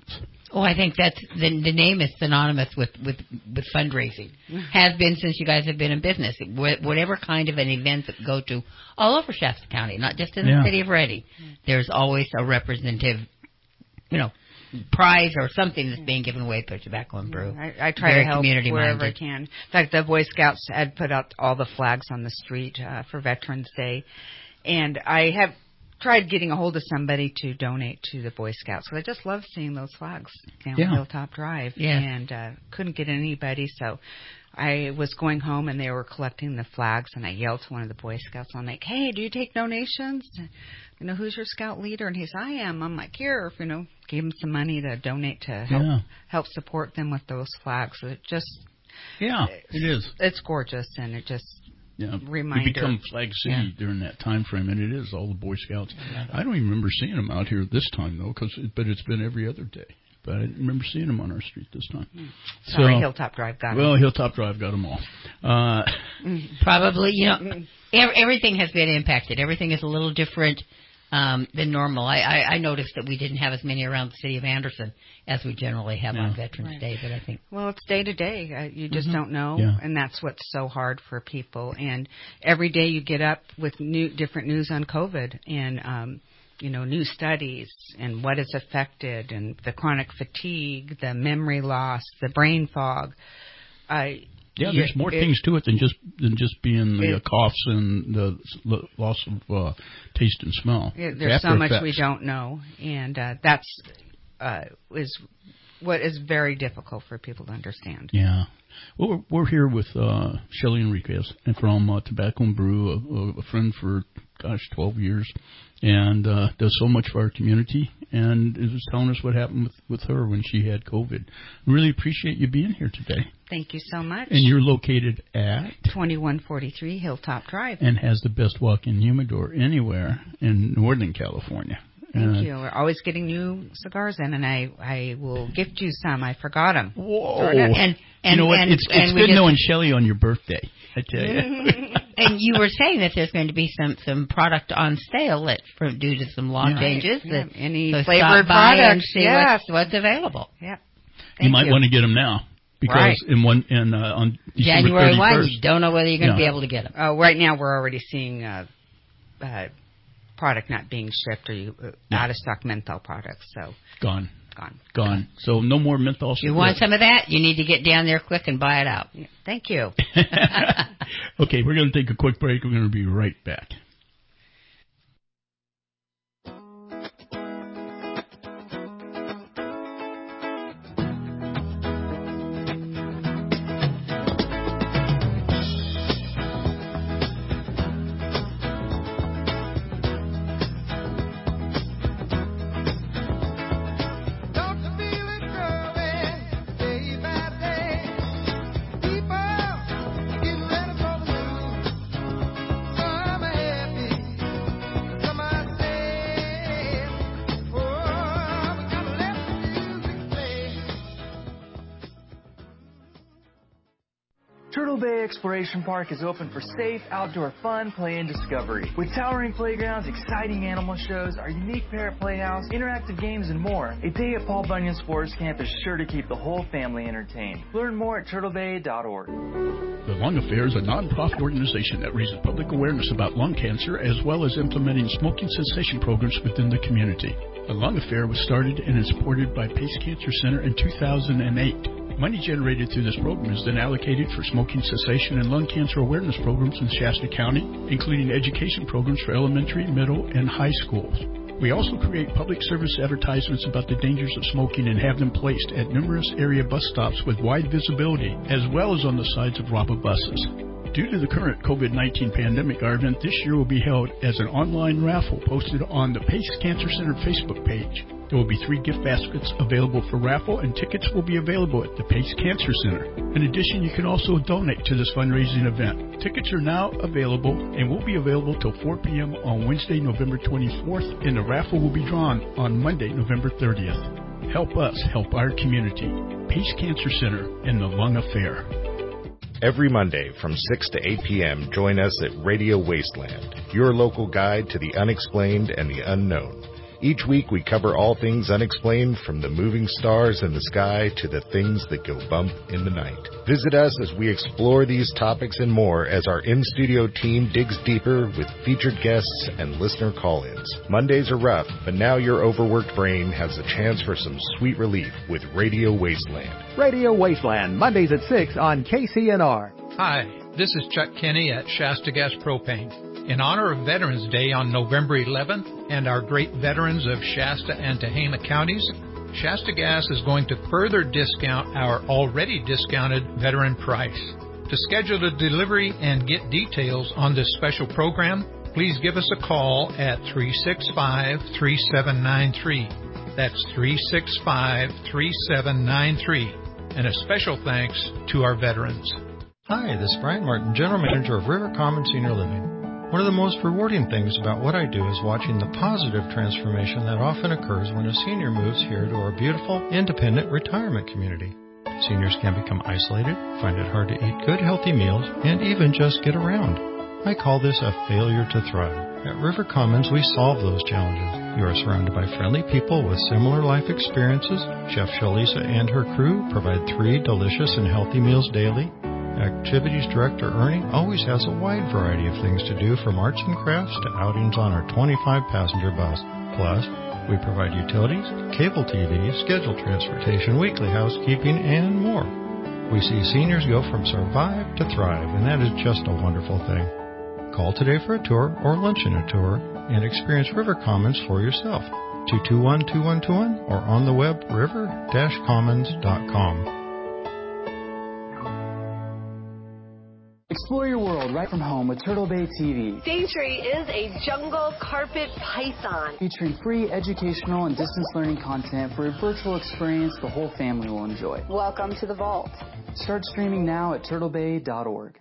Oh, I think that's the the name is synonymous with with with fundraising. Has been since you guys have been in business. Wh- Whatever kind of an event that go to all over Shasta County, not just in Yeah. the city of Reading, there's always a representative, you know, prize or something that's being given away for Tobacco and Brew. I, I try Very to help community wherever minded. I can. In fact, the Boy Scouts had put out all the flags on the street uh, for Veterans Day, and I have tried getting a hold of somebody to donate to the Boy Scouts. So I just love seeing those flags down Yeah. Hilltop Drive, Yeah. and uh, couldn't get anybody. So I was going home, and they were collecting the flags, and I yelled to one of the Boy Scouts. I'm like, "Hey, do you take donations? You know, who's your scout leader?" And he said, "I am." I'm like, "Here," you know, gave him some money to donate to help Yeah. help support them with those flags. It just Yeah, it is. It's gorgeous, and it just Yeah, reminder. we become Flag City Yeah. during that time frame, and it is all the Boy Scouts. I don't even remember seeing them out here this time though, cause it, but it's been every other day. But I didn't remember seeing them on our street this time. Sorry, So- Hilltop Drive got 'em. Well, Hilltop Drive got them all. Uh, Probably, you know, ev- everything has been impacted. Everything is a little different um, than normal. I, I, I noticed that we didn't have as many around the city of Anderson as we generally have on Veterans Right. Day, but I think Well, it's day to day. Uh, You just Mhm. don't know, Yeah. and that's what's so hard for people. And every day you get up with new, different news on COVID, and um, you know, new studies and what it's affected, and the chronic fatigue, the memory loss, the brain fog. I yeah, you- there's more it- things to it than just than just being the uh, It- coughs and the s- lo- loss of uh, taste and smell. Yeah, It's there's so after much we effects. don't know, and uh, that's uh, is what is very difficult for people to understand. Yeah. Well, we're, we're here with uh, Shelly Enriquez and from uh, Tobacco and Brew, a, a friend for, gosh, twelve years, and uh, does so much for our community, and is telling us what happened with, with her when she had COVID. Really appreciate you being here today. Thank you so much. And you're located at? twenty-one forty-three Hilltop Drive. And has the best walk-in humidor anywhere in Northern California. Thank Uh, you. We're always getting new cigars in, and I, I will gift you some. I forgot them. Whoa. And, and, you know what? and, it's and it's we good just- knowing Shelly on your birthday, I tell you. and you were saying that there's going to be some, some product on sale that for, due to some law Yeah. changes. Yeah. That, Any so flavored stop by and products, see yes. what's, what's available. Yep. you might want to get them now because Right. in one in uh, on December January first, thirty-first. you don't know whether you're going to Yeah. be able to get them. Oh, right now we're already seeing uh, uh, product not being shipped or you, uh, Yeah. out of stock menthol products. So Gone. Gone. Gone. So no more menthol. If you want some of that, you need to get down there quick and buy it out. Yeah. Thank you. Okay, we're going to take a quick break. We're going to be right back. Turtle Bay Exploration Park is open for safe outdoor fun, play, and discovery. With towering playgrounds, exciting animal shows, our unique parrot playhouse, interactive games, and more, a day at Paul Bunyan's Forest Camp is sure to keep the whole family entertained. Learn more at turtle bay dot org. The Lung Affair is a non-profit organization that raises public awareness about lung cancer as well as implementing smoking cessation programs within the community. The Lung Affair was started and is supported by Pace Cancer Center in two thousand eight. Money generated through this program is then allocated for smoking cessation and lung cancer awareness programs in Shasta County, including education programs for elementary, middle, and high schools. We also create public service advertisements about the dangers of smoking and have them placed at numerous area bus stops with wide visibility, as well as on the sides of RABA buses. Due to the current COVID nineteen pandemic, our event this year will be held as an online raffle posted on the Pace Cancer Center Facebook page. There will be three gift baskets available for raffle, and tickets will be available at the Pace Cancer Center. In addition, you can also donate to this fundraising event. Tickets are now available and will be available till four p.m. on Wednesday, November twenty-fourth, and the raffle will be drawn on Monday, November thirtieth. Help us help our community. Pace Cancer Center and the Lung Affair. Every Monday from six to eight p.m., join us at Radio Wasteland, your local guide to the unexplained and the unknown. Each week we cover all things unexplained, from the moving stars in the sky to the things that go bump in the night. Visit us as we explore these topics and more as our in-studio team digs deeper with featured guests and listener call-ins. Mondays are rough, but now your overworked brain has a chance for some sweet relief with Radio Wasteland. Radio Wasteland, Mondays at six on K C N R. Hi, this is Chuck Kenny at Shasta Gas Propane. In honor of Veterans Day on November eleventh and our great veterans of Shasta and Tehama counties, Shasta Gas is going to further discount our already discounted veteran price. To schedule a delivery and get details on this special program, please give us a call at three six five, three seven nine three. That's three six five, three seven nine three. And a special thanks to our veterans. Hi, this is Brian Martin, General Manager of River Common Senior Living. One of the most rewarding things about what I do is watching the positive transformation that often occurs when a senior moves here to our beautiful, independent retirement community. Seniors can become isolated, find it hard to eat good, healthy meals, and even just get around. I call this a failure to thrive. At River Commons, we solve those challenges. You are surrounded by friendly people with similar life experiences. Chef Shalisa and her crew provide three delicious and healthy meals daily. Activities Director Ernie always has a wide variety of things to do, from arts and crafts to outings on our twenty-five passenger bus. Plus, we provide utilities, cable T V, scheduled transportation, weekly housekeeping, and more. We see seniors go from survive to thrive, and that is just a wonderful thing. Call today for a tour or luncheon a tour and experience River Commons for yourself. two two one, two one two one or on the web river dash commons dot com. Explore your world right from home with Turtle Bay T V. Daintree is a jungle carpet python. Featuring free educational and distance learning content for a virtual experience the whole family will enjoy. Welcome to the vault. Start streaming now at turtle bay dot org.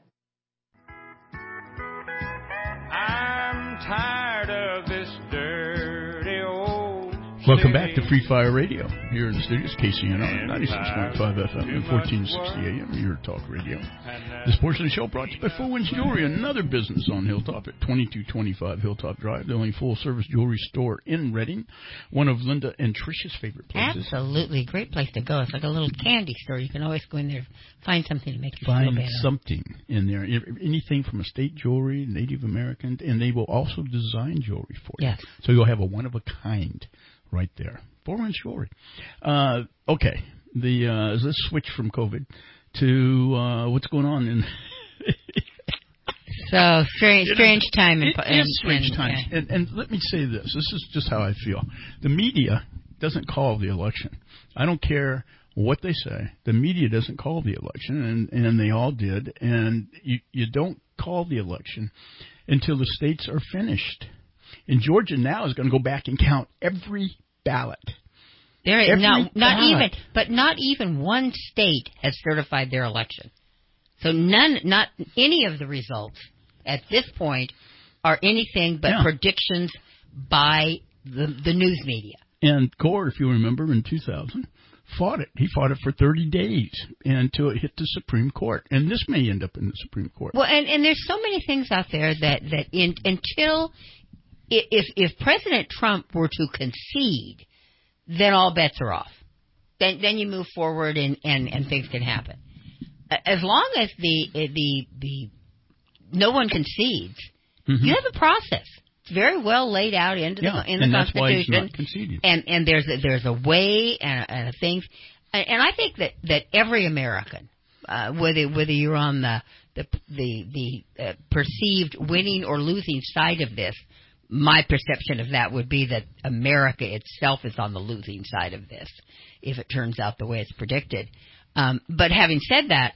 I'm tired of this dirty old... Welcome back to Free Fire Radio here in the studios, K C N R ninety-six point five F M and fourteen sixty A M, your talk radio. This portion of the show brought to you by Full Winds Jewelry, another business on Hilltop at twenty-two twenty-five Hilltop Drive, the only full-service jewelry store in Redding, one of Linda and Trish's favorite places. Absolutely, great place to go. It's like a little candy store. You can always go in there, find something to make you Find feel better. something in there, anything from estate jewelry, Native American, and they will also design jewelry for you. Yes. So you'll have a one-of-a-kind right there. Four-inch jewelry. Uh, okay. The uh, let's switch from COVID to uh, what's going on in... So, strange, strange time. In, it in, is strange in, times. Yeah. And, and let me say this. This is just how I feel. The media doesn't call the election. I don't care what they say. The media doesn't call the election, and, and they all did. And you, you don't call the election until the states are finished. And Georgia now is going to go back and count every ballot. There is every not, not ballot. even, but not even one state has certified their election. So none, not any of the results at this point are anything but yeah. predictions by the, the news media. And Gore, if you remember, in two thousand, fought it. He fought it for thirty days until it hit the Supreme Court. And this may end up in the Supreme Court. Well, and, and there's so many things out there that, that in, until... If if President Trump were to concede, then all bets are off. Then then you move forward and, and, and things can happen. As long as the the the no one concedes, mm-hmm. you have a process. It's very well laid out into yeah, the in the and Constitution. That's why he's not conceding. And and there's a, there's a way and, and things. And, and I think that, that every American, uh, whether whether you're on the the the, the uh, perceived winning or losing side of this. My perception of that would be that America itself is on the losing side of this, if it turns out the way it's predicted. Um, but having said that,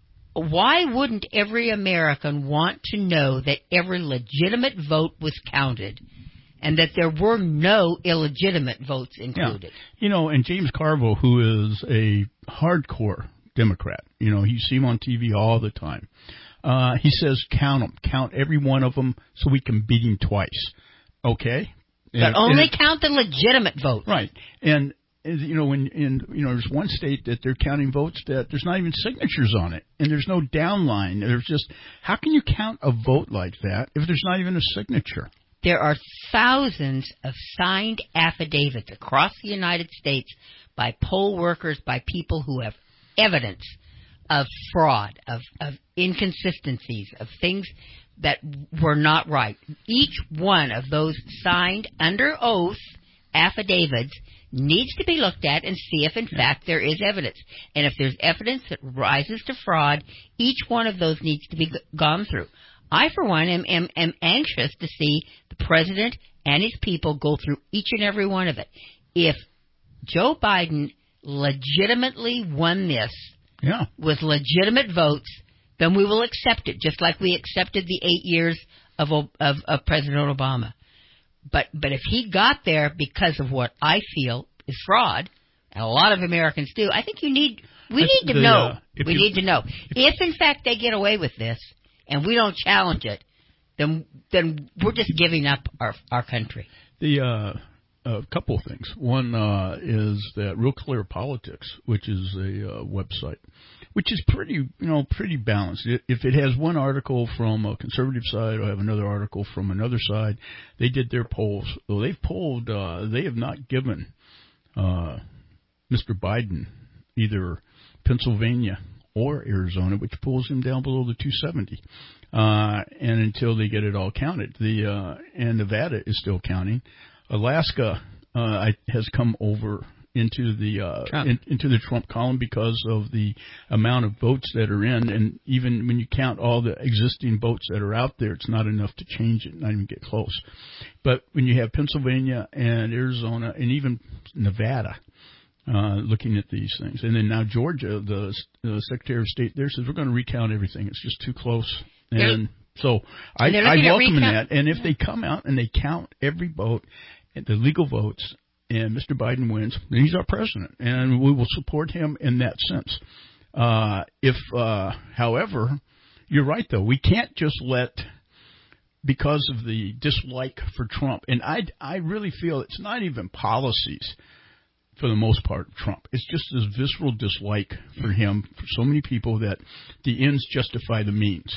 why wouldn't every American want to know that every legitimate vote was counted and that there were no illegitimate votes included? Yeah. You know, and James Carville, who is a hardcore Democrat, you know, you see him on T V all the time. Uh, he says, count them, count every one of them so we can beat him twice. Okay? But and, only and, count the legitimate vote. Right. And, you know, when, in, you know, there's one state that they're counting votes that there's not even signatures on it. And there's no downline. There's just, how can you count a vote like that if there's not even a signature? There are thousands of signed affidavits across the United States by poll workers, by people who have evidence of fraud, of, of inconsistencies, of things that were not right. Each one of those signed under oath affidavits needs to be looked at and see if, in fact, there is evidence. And if there's evidence that rises to fraud, each one of those needs to be g- gone through. I, for one, am, am, am anxious to see the president and his people go through each and every one of it. If Joe Biden legitimately won this yeah. with legitimate votes, then we will accept it, just like we accepted the eight years of, of, of President Obama. But but if he got there because of what I feel is fraud, and a lot of Americans do, I think you need we That's need to the, know. uh, we you, need to know if, in fact, they get away with this and we don't challenge it. Then then we're just giving up our our country. The uh, a couple of things. One uh, is that Real Clear Politics, which is a uh, website, which is pretty, you know, pretty balanced. If it has one article from a conservative side or have another article from another side, they did their polls. So they've polled, uh, they have not given uh, Mister Biden either Pennsylvania or Arizona, which pulls him down below the two seventy. Uh, and until they get it all counted, the uh, and Nevada is still counting. Alaska uh, has come over into the uh, in, into the Trump column because of the amount of votes that are in, and even when you count all the existing votes that are out there, it's not enough to change it, not even get close. But when you have Pennsylvania and Arizona and even Nevada uh, looking at these things, and then now Georgia, the, the Secretary of State there says we're going to recount everything. It's just too close, and so I, I welcome that. And if they come out and they count every vote, the legal votes, and Mister Biden wins, then he's our president, and we will support him in that sense. Uh, if, uh, however, you're right, though. We can't just let, because of the dislike for Trump, and I, I really feel it's not even policies for the most part of Trump. It's just this visceral dislike for him, for so many people, that the ends justify the means.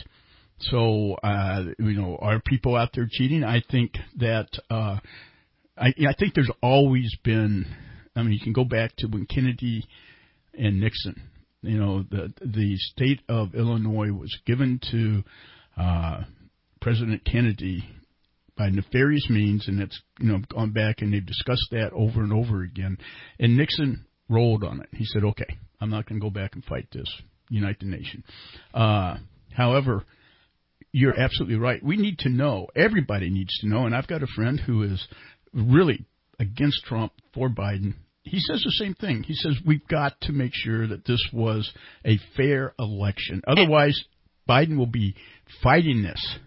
So, uh, you know, are people out there cheating? I think that uh, I, I think there's always been. I mean, you can go back to when Kennedy and Nixon. You know, the the state of Illinois was given to uh, President Kennedy by nefarious means, and it's, you know, gone back and they've discussed that over and over again. And Nixon rolled on it. He said, "Okay, I'm not going to go back and fight this. Unite the nation." Uh, however, you're absolutely right. We need to know. Everybody needs to know. And I've got a friend who is really against Trump, for Biden. He says the same thing. He says we've got to make sure that this was a fair election. Otherwise, Biden will be fighting this.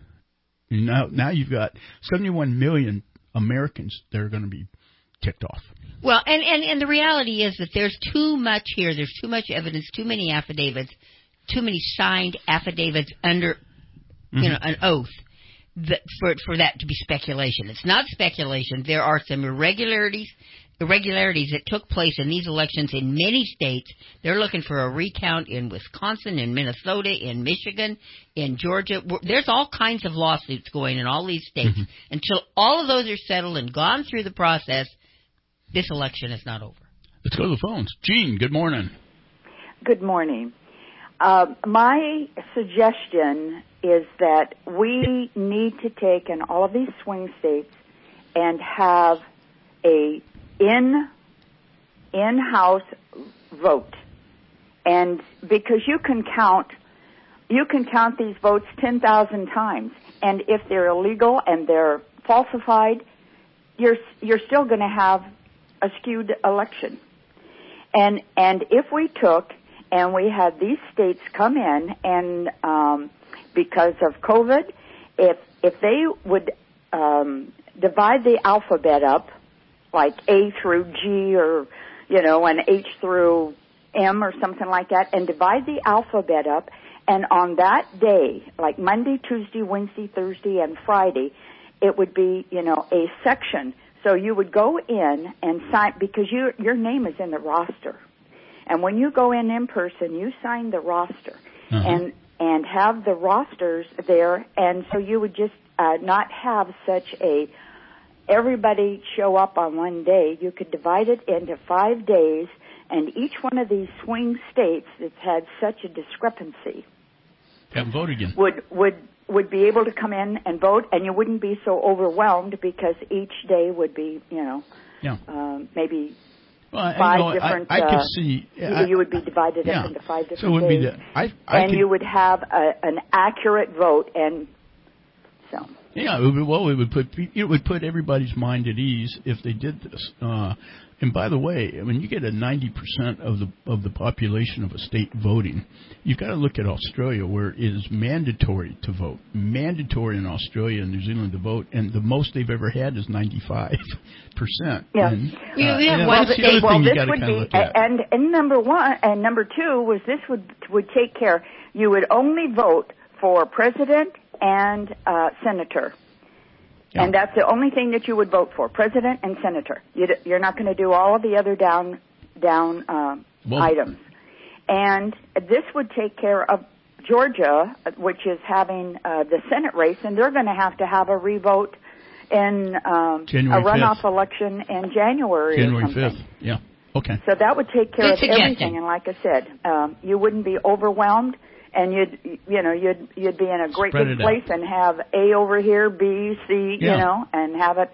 Now, now you've got seventy-one million Americans that are going to be ticked off. Well, and, and, and the reality is that there's too much here. There's too much evidence, too many affidavits, too many signed affidavits under, mm-hmm. you know, an oath. That for for that to be speculation. It's not speculation. There are some irregularities irregularities that took place in these elections in many states. They're looking for a recount in Wisconsin, in Minnesota, in Michigan, in Georgia. There's all kinds of lawsuits going in all these states. Mm-hmm. Until all of those are settled and gone through the process, this election is not over. Let's go to the phones. Gene, good morning. Good morning. Uh, my suggestion is that we need to take in all of these swing states and have a in in-house vote, and because you can count you can count these votes ten thousand times, and if they're illegal and they're falsified, you're you're still going to have a skewed election. And and if we took and we had these states come in, and um, because of COVID, if if they would um, divide the alphabet up, like A through G, or, you know, and H through M or something like that, and divide the alphabet up, and on that day, like Monday, Tuesday, Wednesday, Thursday, and Friday, it would be, you know, a section. So you would go in and sign, because your your name is in the roster. And when you go in in person, you sign the roster, uh-huh. and and have the rosters there, and so you would just uh, not have such a everybody show up on one day. You could divide it into five days, and each one of these swing states that's had such a discrepancy have vote again. would would would be able to come in and vote, and you wouldn't be so overwhelmed because each day would be, you know, yeah. um, maybe well, I, five know, different. I, I uh, could see. You, I, you would be divided yeah. up into five different so it would days, be the, I, I and could, you would have a, an accurate vote, and so. Yeah, it would, well, it would put it would put everybody's mind at ease if they did this. Uh, and by the way, when you get a ninety percent of the of the population of a state voting, you've got to look at Australia, where it is mandatory to vote. Mandatory in Australia and New Zealand to vote, and the most they've ever had is ninety-five percent. Yeah. And, uh, You have and one that's the state, other well, thing you this got to would kind of be, look at. and, and number one, and number two was this would would take care. You would only vote for president and uh, senator. Yeah. And that's the only thing that you would vote for, president and senator. You'd, you're not going to do all of the other down down uh, items. And this would take care of Georgia, which is having uh, the Senate race, and they're going to have to have a revote in um, a runoff fifth. Election in January. January or something. fifth, yeah. Okay. So that would take care Good of suggestion. everything. And like I said, um, you wouldn't be overwhelmed. And you'd, you know, you'd you'd be in a great Spread big it place and have A over here, B, C, Yeah. you know, and have it,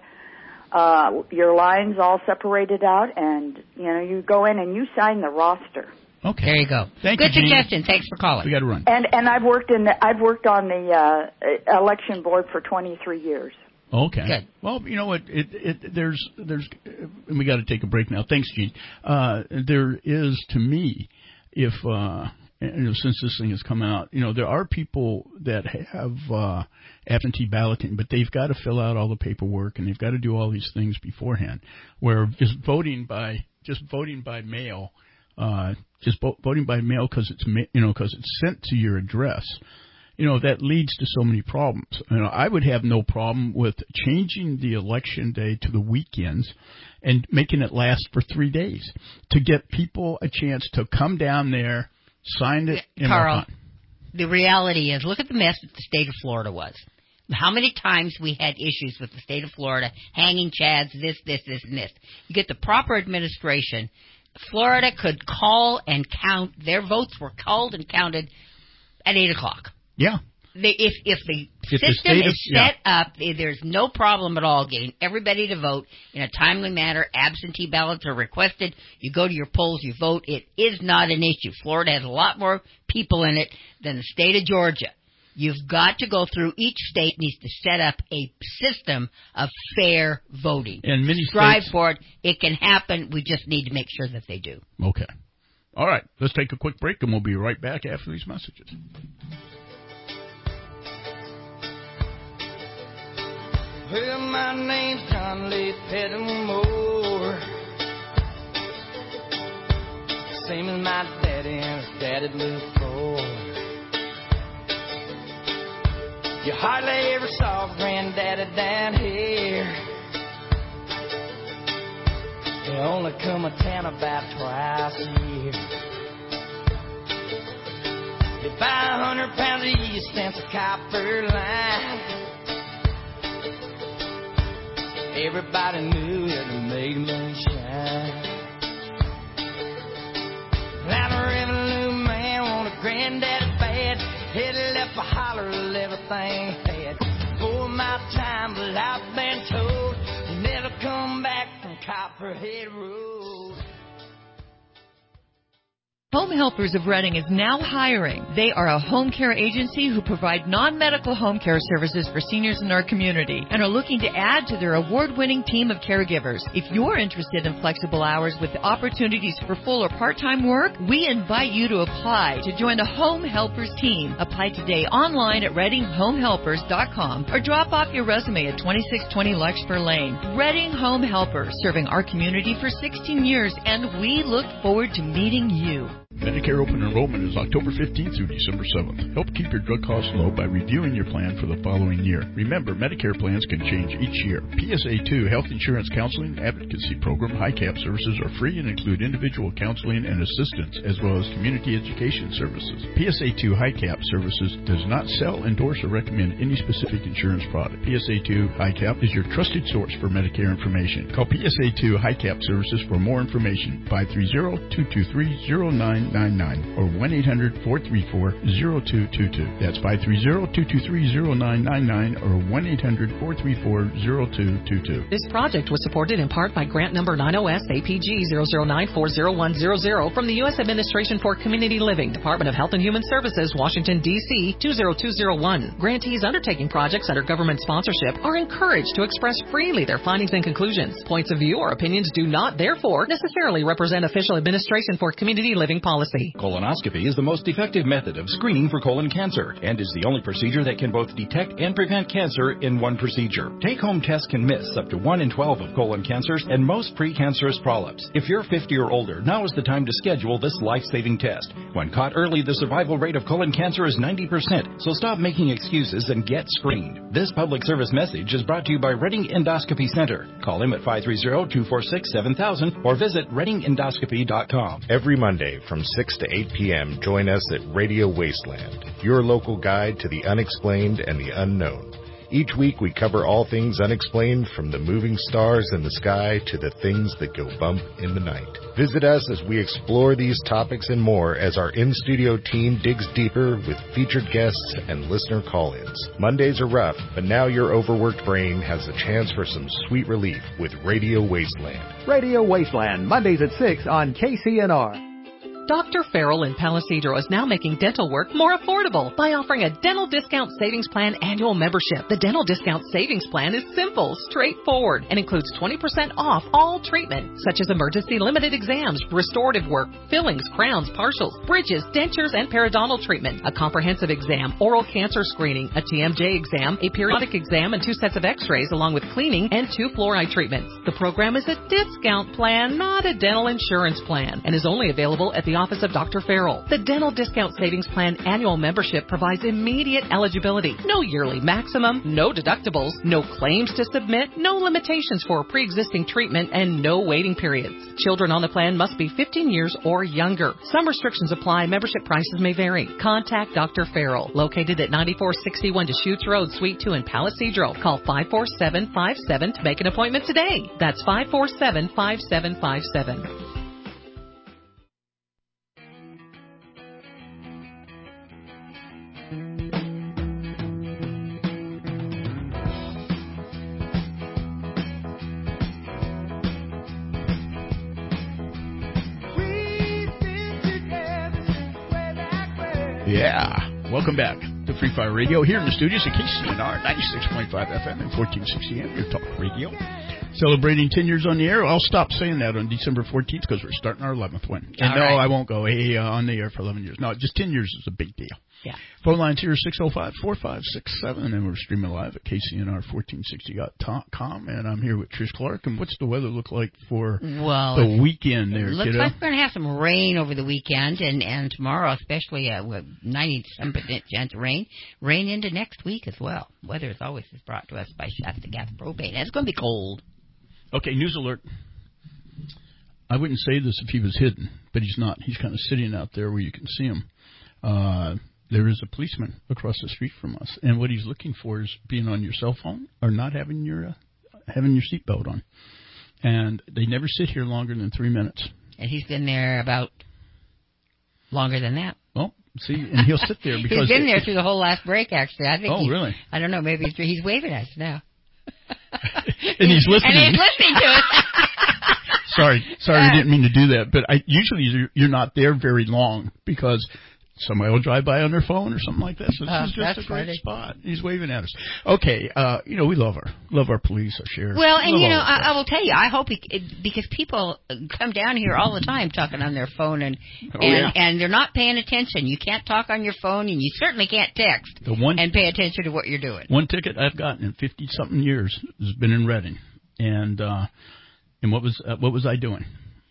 uh, your lines all separated out, and you know, you go in and you sign the roster. Okay. There you go. Thank Good you, Jean. suggestion. Thanks for calling. We got to run. And and I've worked in the I've worked on the uh, election board for twenty-three years. Okay. Good. Well, you know what? It, it, there's, there's, and we got to take a break now. Thanks, Gene. Uh, there is, to me, if, uh, and, you know, since this thing has come out, you know, there are people that have uh, absentee balloting, but they've got to fill out all the paperwork and they've got to do all these things beforehand. Where just voting by just voting by mail, uh, just vo- voting by mail because it's ma- you know because it's sent to your address. You know, that leads to so many problems. You know, I would have no problem with changing the election day to the weekends and making it last for three days to get people a chance to come down there, sign it, and Carl, walk on. The reality is, look at the mess that the state of Florida was. How many times we had issues with the state of Florida, hanging chads, this, this, this, and this. You get the proper administration, Florida could call and count. Their votes were called and counted at eight o'clock. Yeah. They, if if the If the system state of- is set up, there's no problem at all getting everybody to vote in a timely manner. Absentee ballots are requested. You go to your polls, you vote. It is not an issue. Florida has a lot more people in it than the state of Georgia. You've got to go through. Each state needs to set up a system of fair voting. And many Strive states- for it. It can happen. We just need to make sure that they do. Okay. All right. Let's take a quick break, and we'll be right back after these messages. Well, my name's John Lee Pettimore. Same as my daddy and his daddy little boy. You hardly ever saw granddaddy down here. They only come a town about twice a year. They buy a hundred pounds of yeast and some copper line. Everybody knew that it made moonshine. Now the revenue man want a granddaddy bad. Headed up a holler of everything he had. For my time, but I've been told you never come back from Copperhead Road. Home Helpers of Reading is now hiring. They are a home care agency who provide non-medical home care services for seniors in our community and are looking to add to their award-winning team of caregivers. If you're interested in flexible hours with opportunities for full or part-time work, we invite you to apply to join the Home Helpers team. Apply today online at reading home helpers dot com or drop off your resume at twenty-six twenty Larkspur Lane. Reading Home Helpers, serving our community for sixteen years, and we look forward to meeting you. Medicare open enrollment is October fifteenth through December seventh. Help keep your drug costs low by reviewing your plan for the following year. Remember, Medicare plans can change each year. P S A two Health Insurance Counseling Advocacy Program H I C A P services are free and include individual counseling and assistance, as well as community education services. P S A two H I C A P services does not sell, endorse, or recommend any specific insurance product. P S A two H I C A P is your trusted source for Medicare information. Call P S A two H I C A P services for more information. five three zero, two two three, zero nine nine nine or one eight hundred, four three four, zero two two two. That's five three zero, two two three, zero nine nine nine or one eight hundred, four three four, zero two two two. This project was supported in part by grant number nine O S A P G zero zero nine four zero one zero zero from the U S Administration for Community Living, Department of Health and Human Services, Washington, D C two zero two zero one. Grantees undertaking projects under government sponsorship are encouraged to express freely their findings and conclusions. Points of view or opinions do not, therefore, necessarily represent official Administration for Community Living policy. Colonoscopy is the most effective method of screening for colon cancer and is the only procedure that can both detect and prevent cancer in one procedure. Take-home tests can miss up to one in twelve of colon cancers and most precancerous polyps. If you're fifty or older, now is the time to schedule this life-saving test. When caught early, the survival rate of colon cancer is ninety percent, so stop making excuses and get screened. This public service message is brought to you by Redding Endoscopy Center. Call him at five three zero, two four six, seven thousand or visit redding endoscopy dot com. Every Monday from six to eight p.m., join us at Radio Wasteland, your local guide to the unexplained and the unknown. Each week we cover all things unexplained, from the moving stars in the sky to the things that go bump in the night. Visit us as we explore these topics and more as our in-studio team digs deeper with featured guests and listener call-ins. Mondays are rough, but now your overworked brain has a chance for some sweet relief with Radio Wasteland. Radio Wasteland, Mondays at six on K C N R. Doctor Farrell in Palo Cedro is now making dental work more affordable by offering a Dental Discount Savings Plan annual membership. The Dental Discount Savings Plan is simple, straightforward, and includes twenty percent off all treatment, such as emergency limited exams, restorative work, fillings, crowns, partials, bridges, dentures, and periodontal treatment, a comprehensive exam, oral cancer screening, a T M J exam, a periodic exam, and two sets of x-rays, along with cleaning and two fluoride treatments. The program is a discount plan, not a dental insurance plan, and is only available at the office of Doctor Farrell. The Dental Discount Savings Plan annual membership provides immediate eligibility, no yearly maximum, no deductibles, no claims to submit, no limitations for pre-existing treatment, and no waiting periods. Children on the plan must be fifteen years or younger. Some restrictions apply. Membership prices may vary. Contact Doctor Farrell, located at ninety-four sixty-one Deschutes Road, Suite two in Palo Cedro. Call five four seven five seven to make an appointment today. That's five four seven five seven five seven. Yeah. Welcome back to Free Fire Radio here in the studios at K C N R ninety-six point five F M and fourteen sixty A M, your talk radio. Celebrating ten years on the air. I'll stop saying that on December fourteenth because we're starting our eleventh one. And All no, right. I won't go, hey, uh, on the air for eleven years. No, just ten years is a big deal. Yeah. Phone lines here are six oh five, four five six seven, and we're streaming live at K C N R fourteen sixty dot com. And I'm here with Trish Clark. And what's the weather look like for Well, the weekend there, It looks kiddo? like we're going to have some rain over the weekend, and, and tomorrow, especially uh, with ninety-seven percent chance of rain. Rain into next week as well. Weather, as always, is brought to us by Shasta Gas Propane. And it's going to be cold. Okay, news alert. I wouldn't say this if he was hidden, but he's not. He's kind of sitting out there where you can see him. Uh, there is a policeman across the street from us, and what he's looking for is being on your cell phone or not having your uh, having your seatbelt on. And they never sit here longer than three minutes. And he's been there about longer than that. Well, see, and he'll sit there because he's been there through the whole last break. Actually, I think. Oh, he's, really? I don't know. Maybe he's, he's waving at us now. and he's listening. And he's listening to us. sorry, sorry, I didn't mean to do that. But I usually you're, you're not there very long because somebody will drive by on their phone or something like that. So this Oh, is just that's a great funny. spot. He's waving at us. Okay, uh, you know we love our love our police, our sheriff. Well, and Love you know, all of I, us. I will tell you, I hope it, it, because people come down here all the time talking on their phone, and Oh, and, yeah. and they're not paying attention. You can't talk on your phone, and you certainly can't text The one and pay attention to what you're doing. One ticket I've gotten in fifty something years has been in Reading, and uh, and what was uh, what was I doing?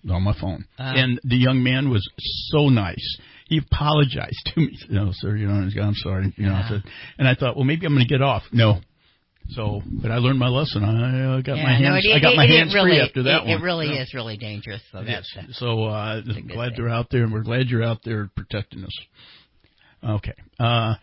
on my phone. Uh. And the young man was so nice. He apologized to me. You know, sir, you know, I'm sorry. You know, I said, and I thought, well, maybe I'm going to get off. No. So, but I learned my lesson. I uh, got yeah, my hands. No, it, I got it, my it, hands it really, free after that it, one. It really yeah. is really dangerous. So yes. that's so uh, that's I'm glad thing. they're out there, and we're glad you're out there protecting us. Okay. Uh,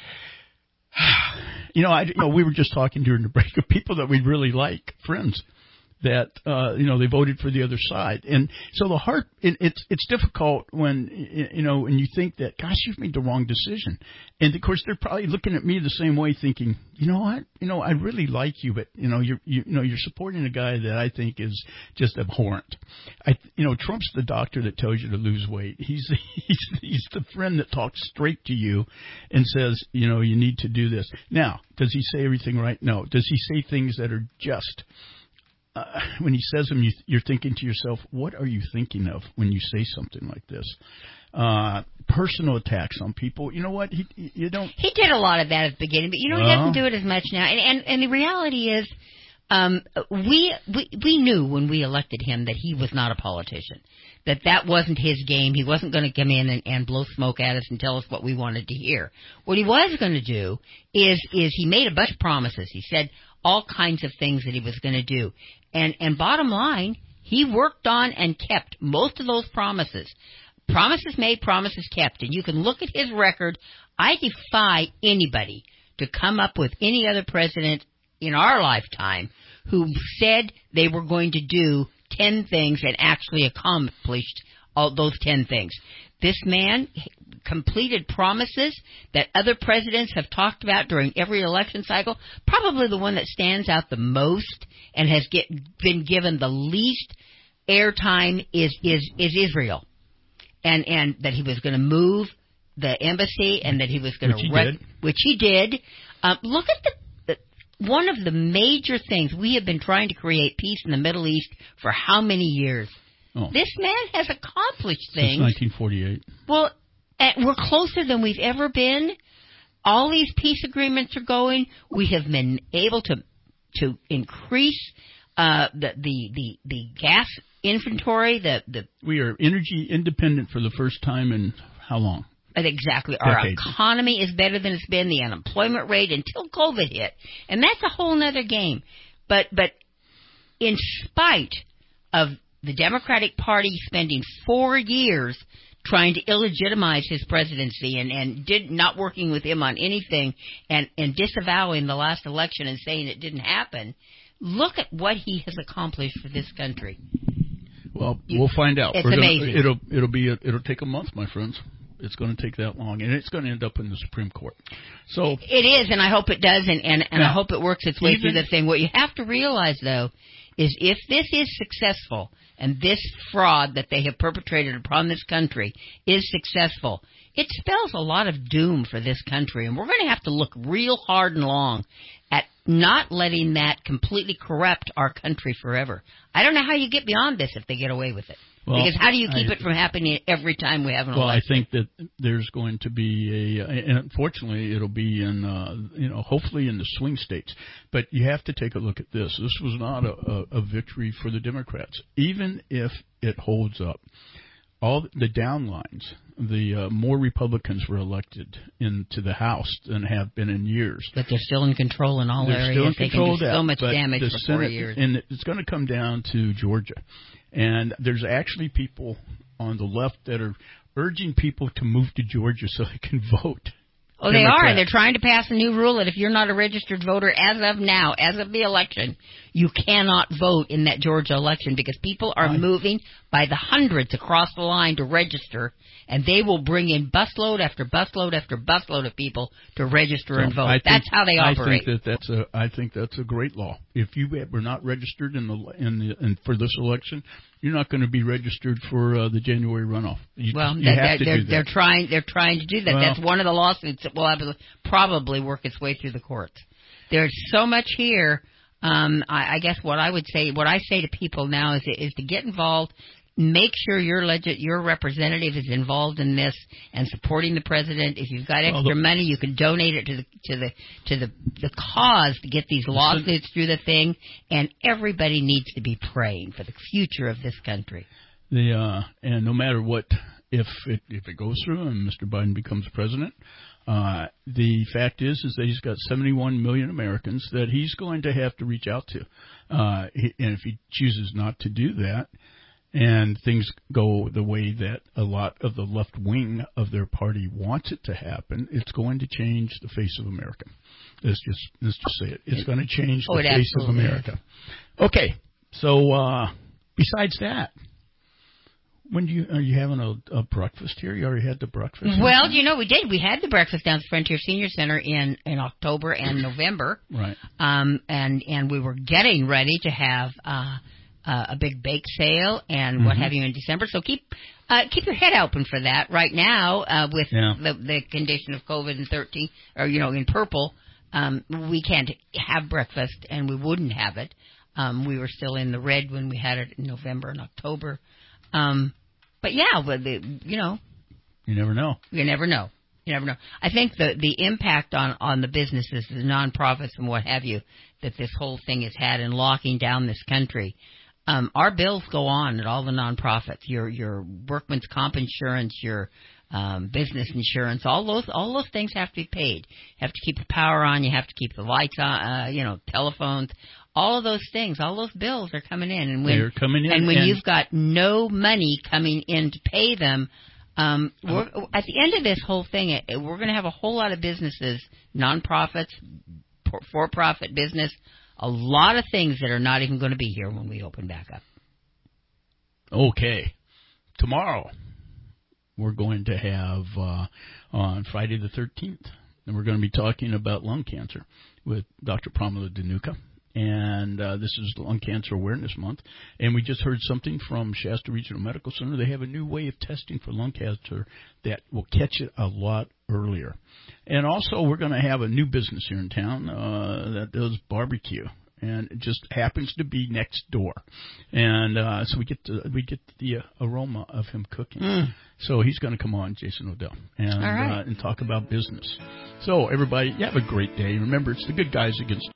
you know, I you know we were just talking during the break of people that we really like, friends. That uh, you know they voted for the other side, and so the heart it, it's it's difficult when you know when you think that gosh you've made the wrong decision, and of course they're probably looking at me the same way, thinking you know what you know I really like you, but you know you're you, you know you're supporting a guy that I think is just abhorrent. I you know Trump's the doctor that tells you to lose weight. He's he's he's the friend that talks straight to you and says you know you need to do this. Now does he say everything right? No. Does he say things that are just? Uh, when he says them, you, you're thinking to yourself, what are you thinking of when you say something like this? Uh, personal attacks on people. You know what? He, you don't. He did a lot of that at the beginning, but you know, well, he doesn't do it as much now. And, and, and the reality is, um, we, we, we knew when we elected him that he was not a politician, that that wasn't his game. He wasn't going to come in and, and blow smoke at us and tell us what we wanted to hear. What he was going to do is, is he made a bunch of promises. He said all kinds of things that he was going to do. And, and bottom line, he worked on and kept most of those promises. Promises made, promises kept. And you can look at his record. I defy anybody to come up with any other president in our lifetime who said they were going to do ten things and actually accomplished all those ten things. This man completed promises that other presidents have talked about during every election cycle. Probably the one that stands out the most and has get, been given the least airtime is, is, is Israel. And, and that he was going to move the embassy and that he was going to, rec- which he did. Um, look at the, the, one of the major things. We have been trying to create peace in the Middle East for how many years? Oh. This man has accomplished things. Since nineteen forty-eight. Well, and we're closer than we've ever been. All these peace agreements are going. We have been able to to increase uh, the, the the the gas inventory. The the we are energy independent for the first time in how long? Exactly. Our Decades. economy is better than it's been. The unemployment rate until COVID hit, and that's a whole other game. But but in spite of the Democratic Party spending four years trying to illegitimize his presidency and, and did not working with him on anything and, and disavowing the last election and saying it didn't happen, look at what he has accomplished for this country. Well, you, we'll find out. It's We're gonna, amazing. It'll it'll be a, it'll take a month, my friends. It's going to take that long, and it's going to end up in the Supreme Court. So it is, and I hope it does, and, and, and now, I hope it works its way even, through the thing. What you have to realize, though, is if this is successful and this fraud that they have perpetrated upon this country is successful, it spells a lot of doom for this country. And we're going to have to look real hard and long at not letting that completely corrupt our country forever. I don't know how you get beyond this if they get away with it. Well, because how do you keep I, it from happening every time we have an well, election? Well, I think that there's going to be a, and unfortunately, it'll be in, uh, you know, hopefully in the swing states. But you have to take a look at this. This was not a, a, a victory for the Democrats, even if it holds up. All the downlines, the uh, more Republicans were elected into the House than have been in years. But they're still in control in all they're areas. Still in they control can do that, so much but damage the for Senate, four years. And it's going to come down to Georgia. And there's actually people on the left that are urging people to move to Georgia so they can vote. Oh, they Democrat. are. They're trying to pass a new rule that if you're not a registered voter as of now, as of the election, you cannot vote in that Georgia election because people are I, moving by the hundreds across the line to register, and they will bring in busload after busload after busload of people to register so and vote. I that's think, how they operate. I think that that's a. I think that's a great law. If you were not registered in the in the in, for this election, you're not going to be registered for uh, the January runoff. You, well, you that, have that, to they're, do that. they're trying. They're trying to do that. Well, that's one of the lawsuits that will have to probably work its way through the courts. There's so much here. Um, I, I guess what I would say, what I say to people now is is to get involved. Make sure your legit, your representative is involved in this and supporting the president. If you've got extra well, the, money, you can donate it to the to the to the the cause to get these lawsuits through the thing. And everybody needs to be praying for the future of this country. The uh, and no matter what, if it if it goes through and Mister Biden becomes president, uh, the fact is is that he's got seventy-one million Americans that he's going to have to reach out to, uh, and if he chooses not to do that, and things go the way that a lot of the left wing of their party wants it to happen, it's going to change the face of America. Let's just let's just say it. It's going to change the oh, face of America. Is. Okay, so uh, besides that. When do you are you having a, a breakfast here? You already had the breakfast. Well, you know we did. We had the breakfast down at the Frontier Senior Center in, in October and November. Right. Um, and and we were getting ready to have uh, uh, a big bake sale and mm-hmm. what have you in December. So keep uh, keep your head open for that. Right now, uh, with yeah. the the condition of COVID in thirteen or you know in purple, um, we can't have breakfast and we wouldn't have it. Um, we were still in the red when we had it in November and October. Um, But yeah, but the, you know, you never know. You never know. You never know. I think the the impact on, on the businesses, the nonprofits, and what have you, that this whole thing has had in locking down this country. Um, our bills go on at all the nonprofits. Your your workman's comp insurance, your um, business insurance, all those all those things have to be paid. You have to keep the power on. You have to keep the lights on. Uh, you know, telephones. All of those things, all those bills are coming in, and when they're coming in, and when and you've got no money coming in to pay them, um, we're, at the end of this whole thing, we're going to have a whole lot of businesses, nonprofits, for-profit business, a lot of things that are not even going to be here when we open back up. Okay, tomorrow we're going to have uh, on Friday the thirteenth, and we're going to be talking about lung cancer with Doctor Pramila Dhanuka. And uh, this is Lung Cancer Awareness Month. And we just heard something from Shasta Regional Medical Center. They have a new way of testing for lung cancer that will catch it a lot earlier. And also we're going to have a new business here in town uh, that does barbecue. And it just happens to be next door. And uh, so we get to, we get the aroma of him cooking. Mm. So he's going to come on, Jason Odell, and, All right. uh, and talk about business. So everybody, you have a great day. Remember, it's the good guys against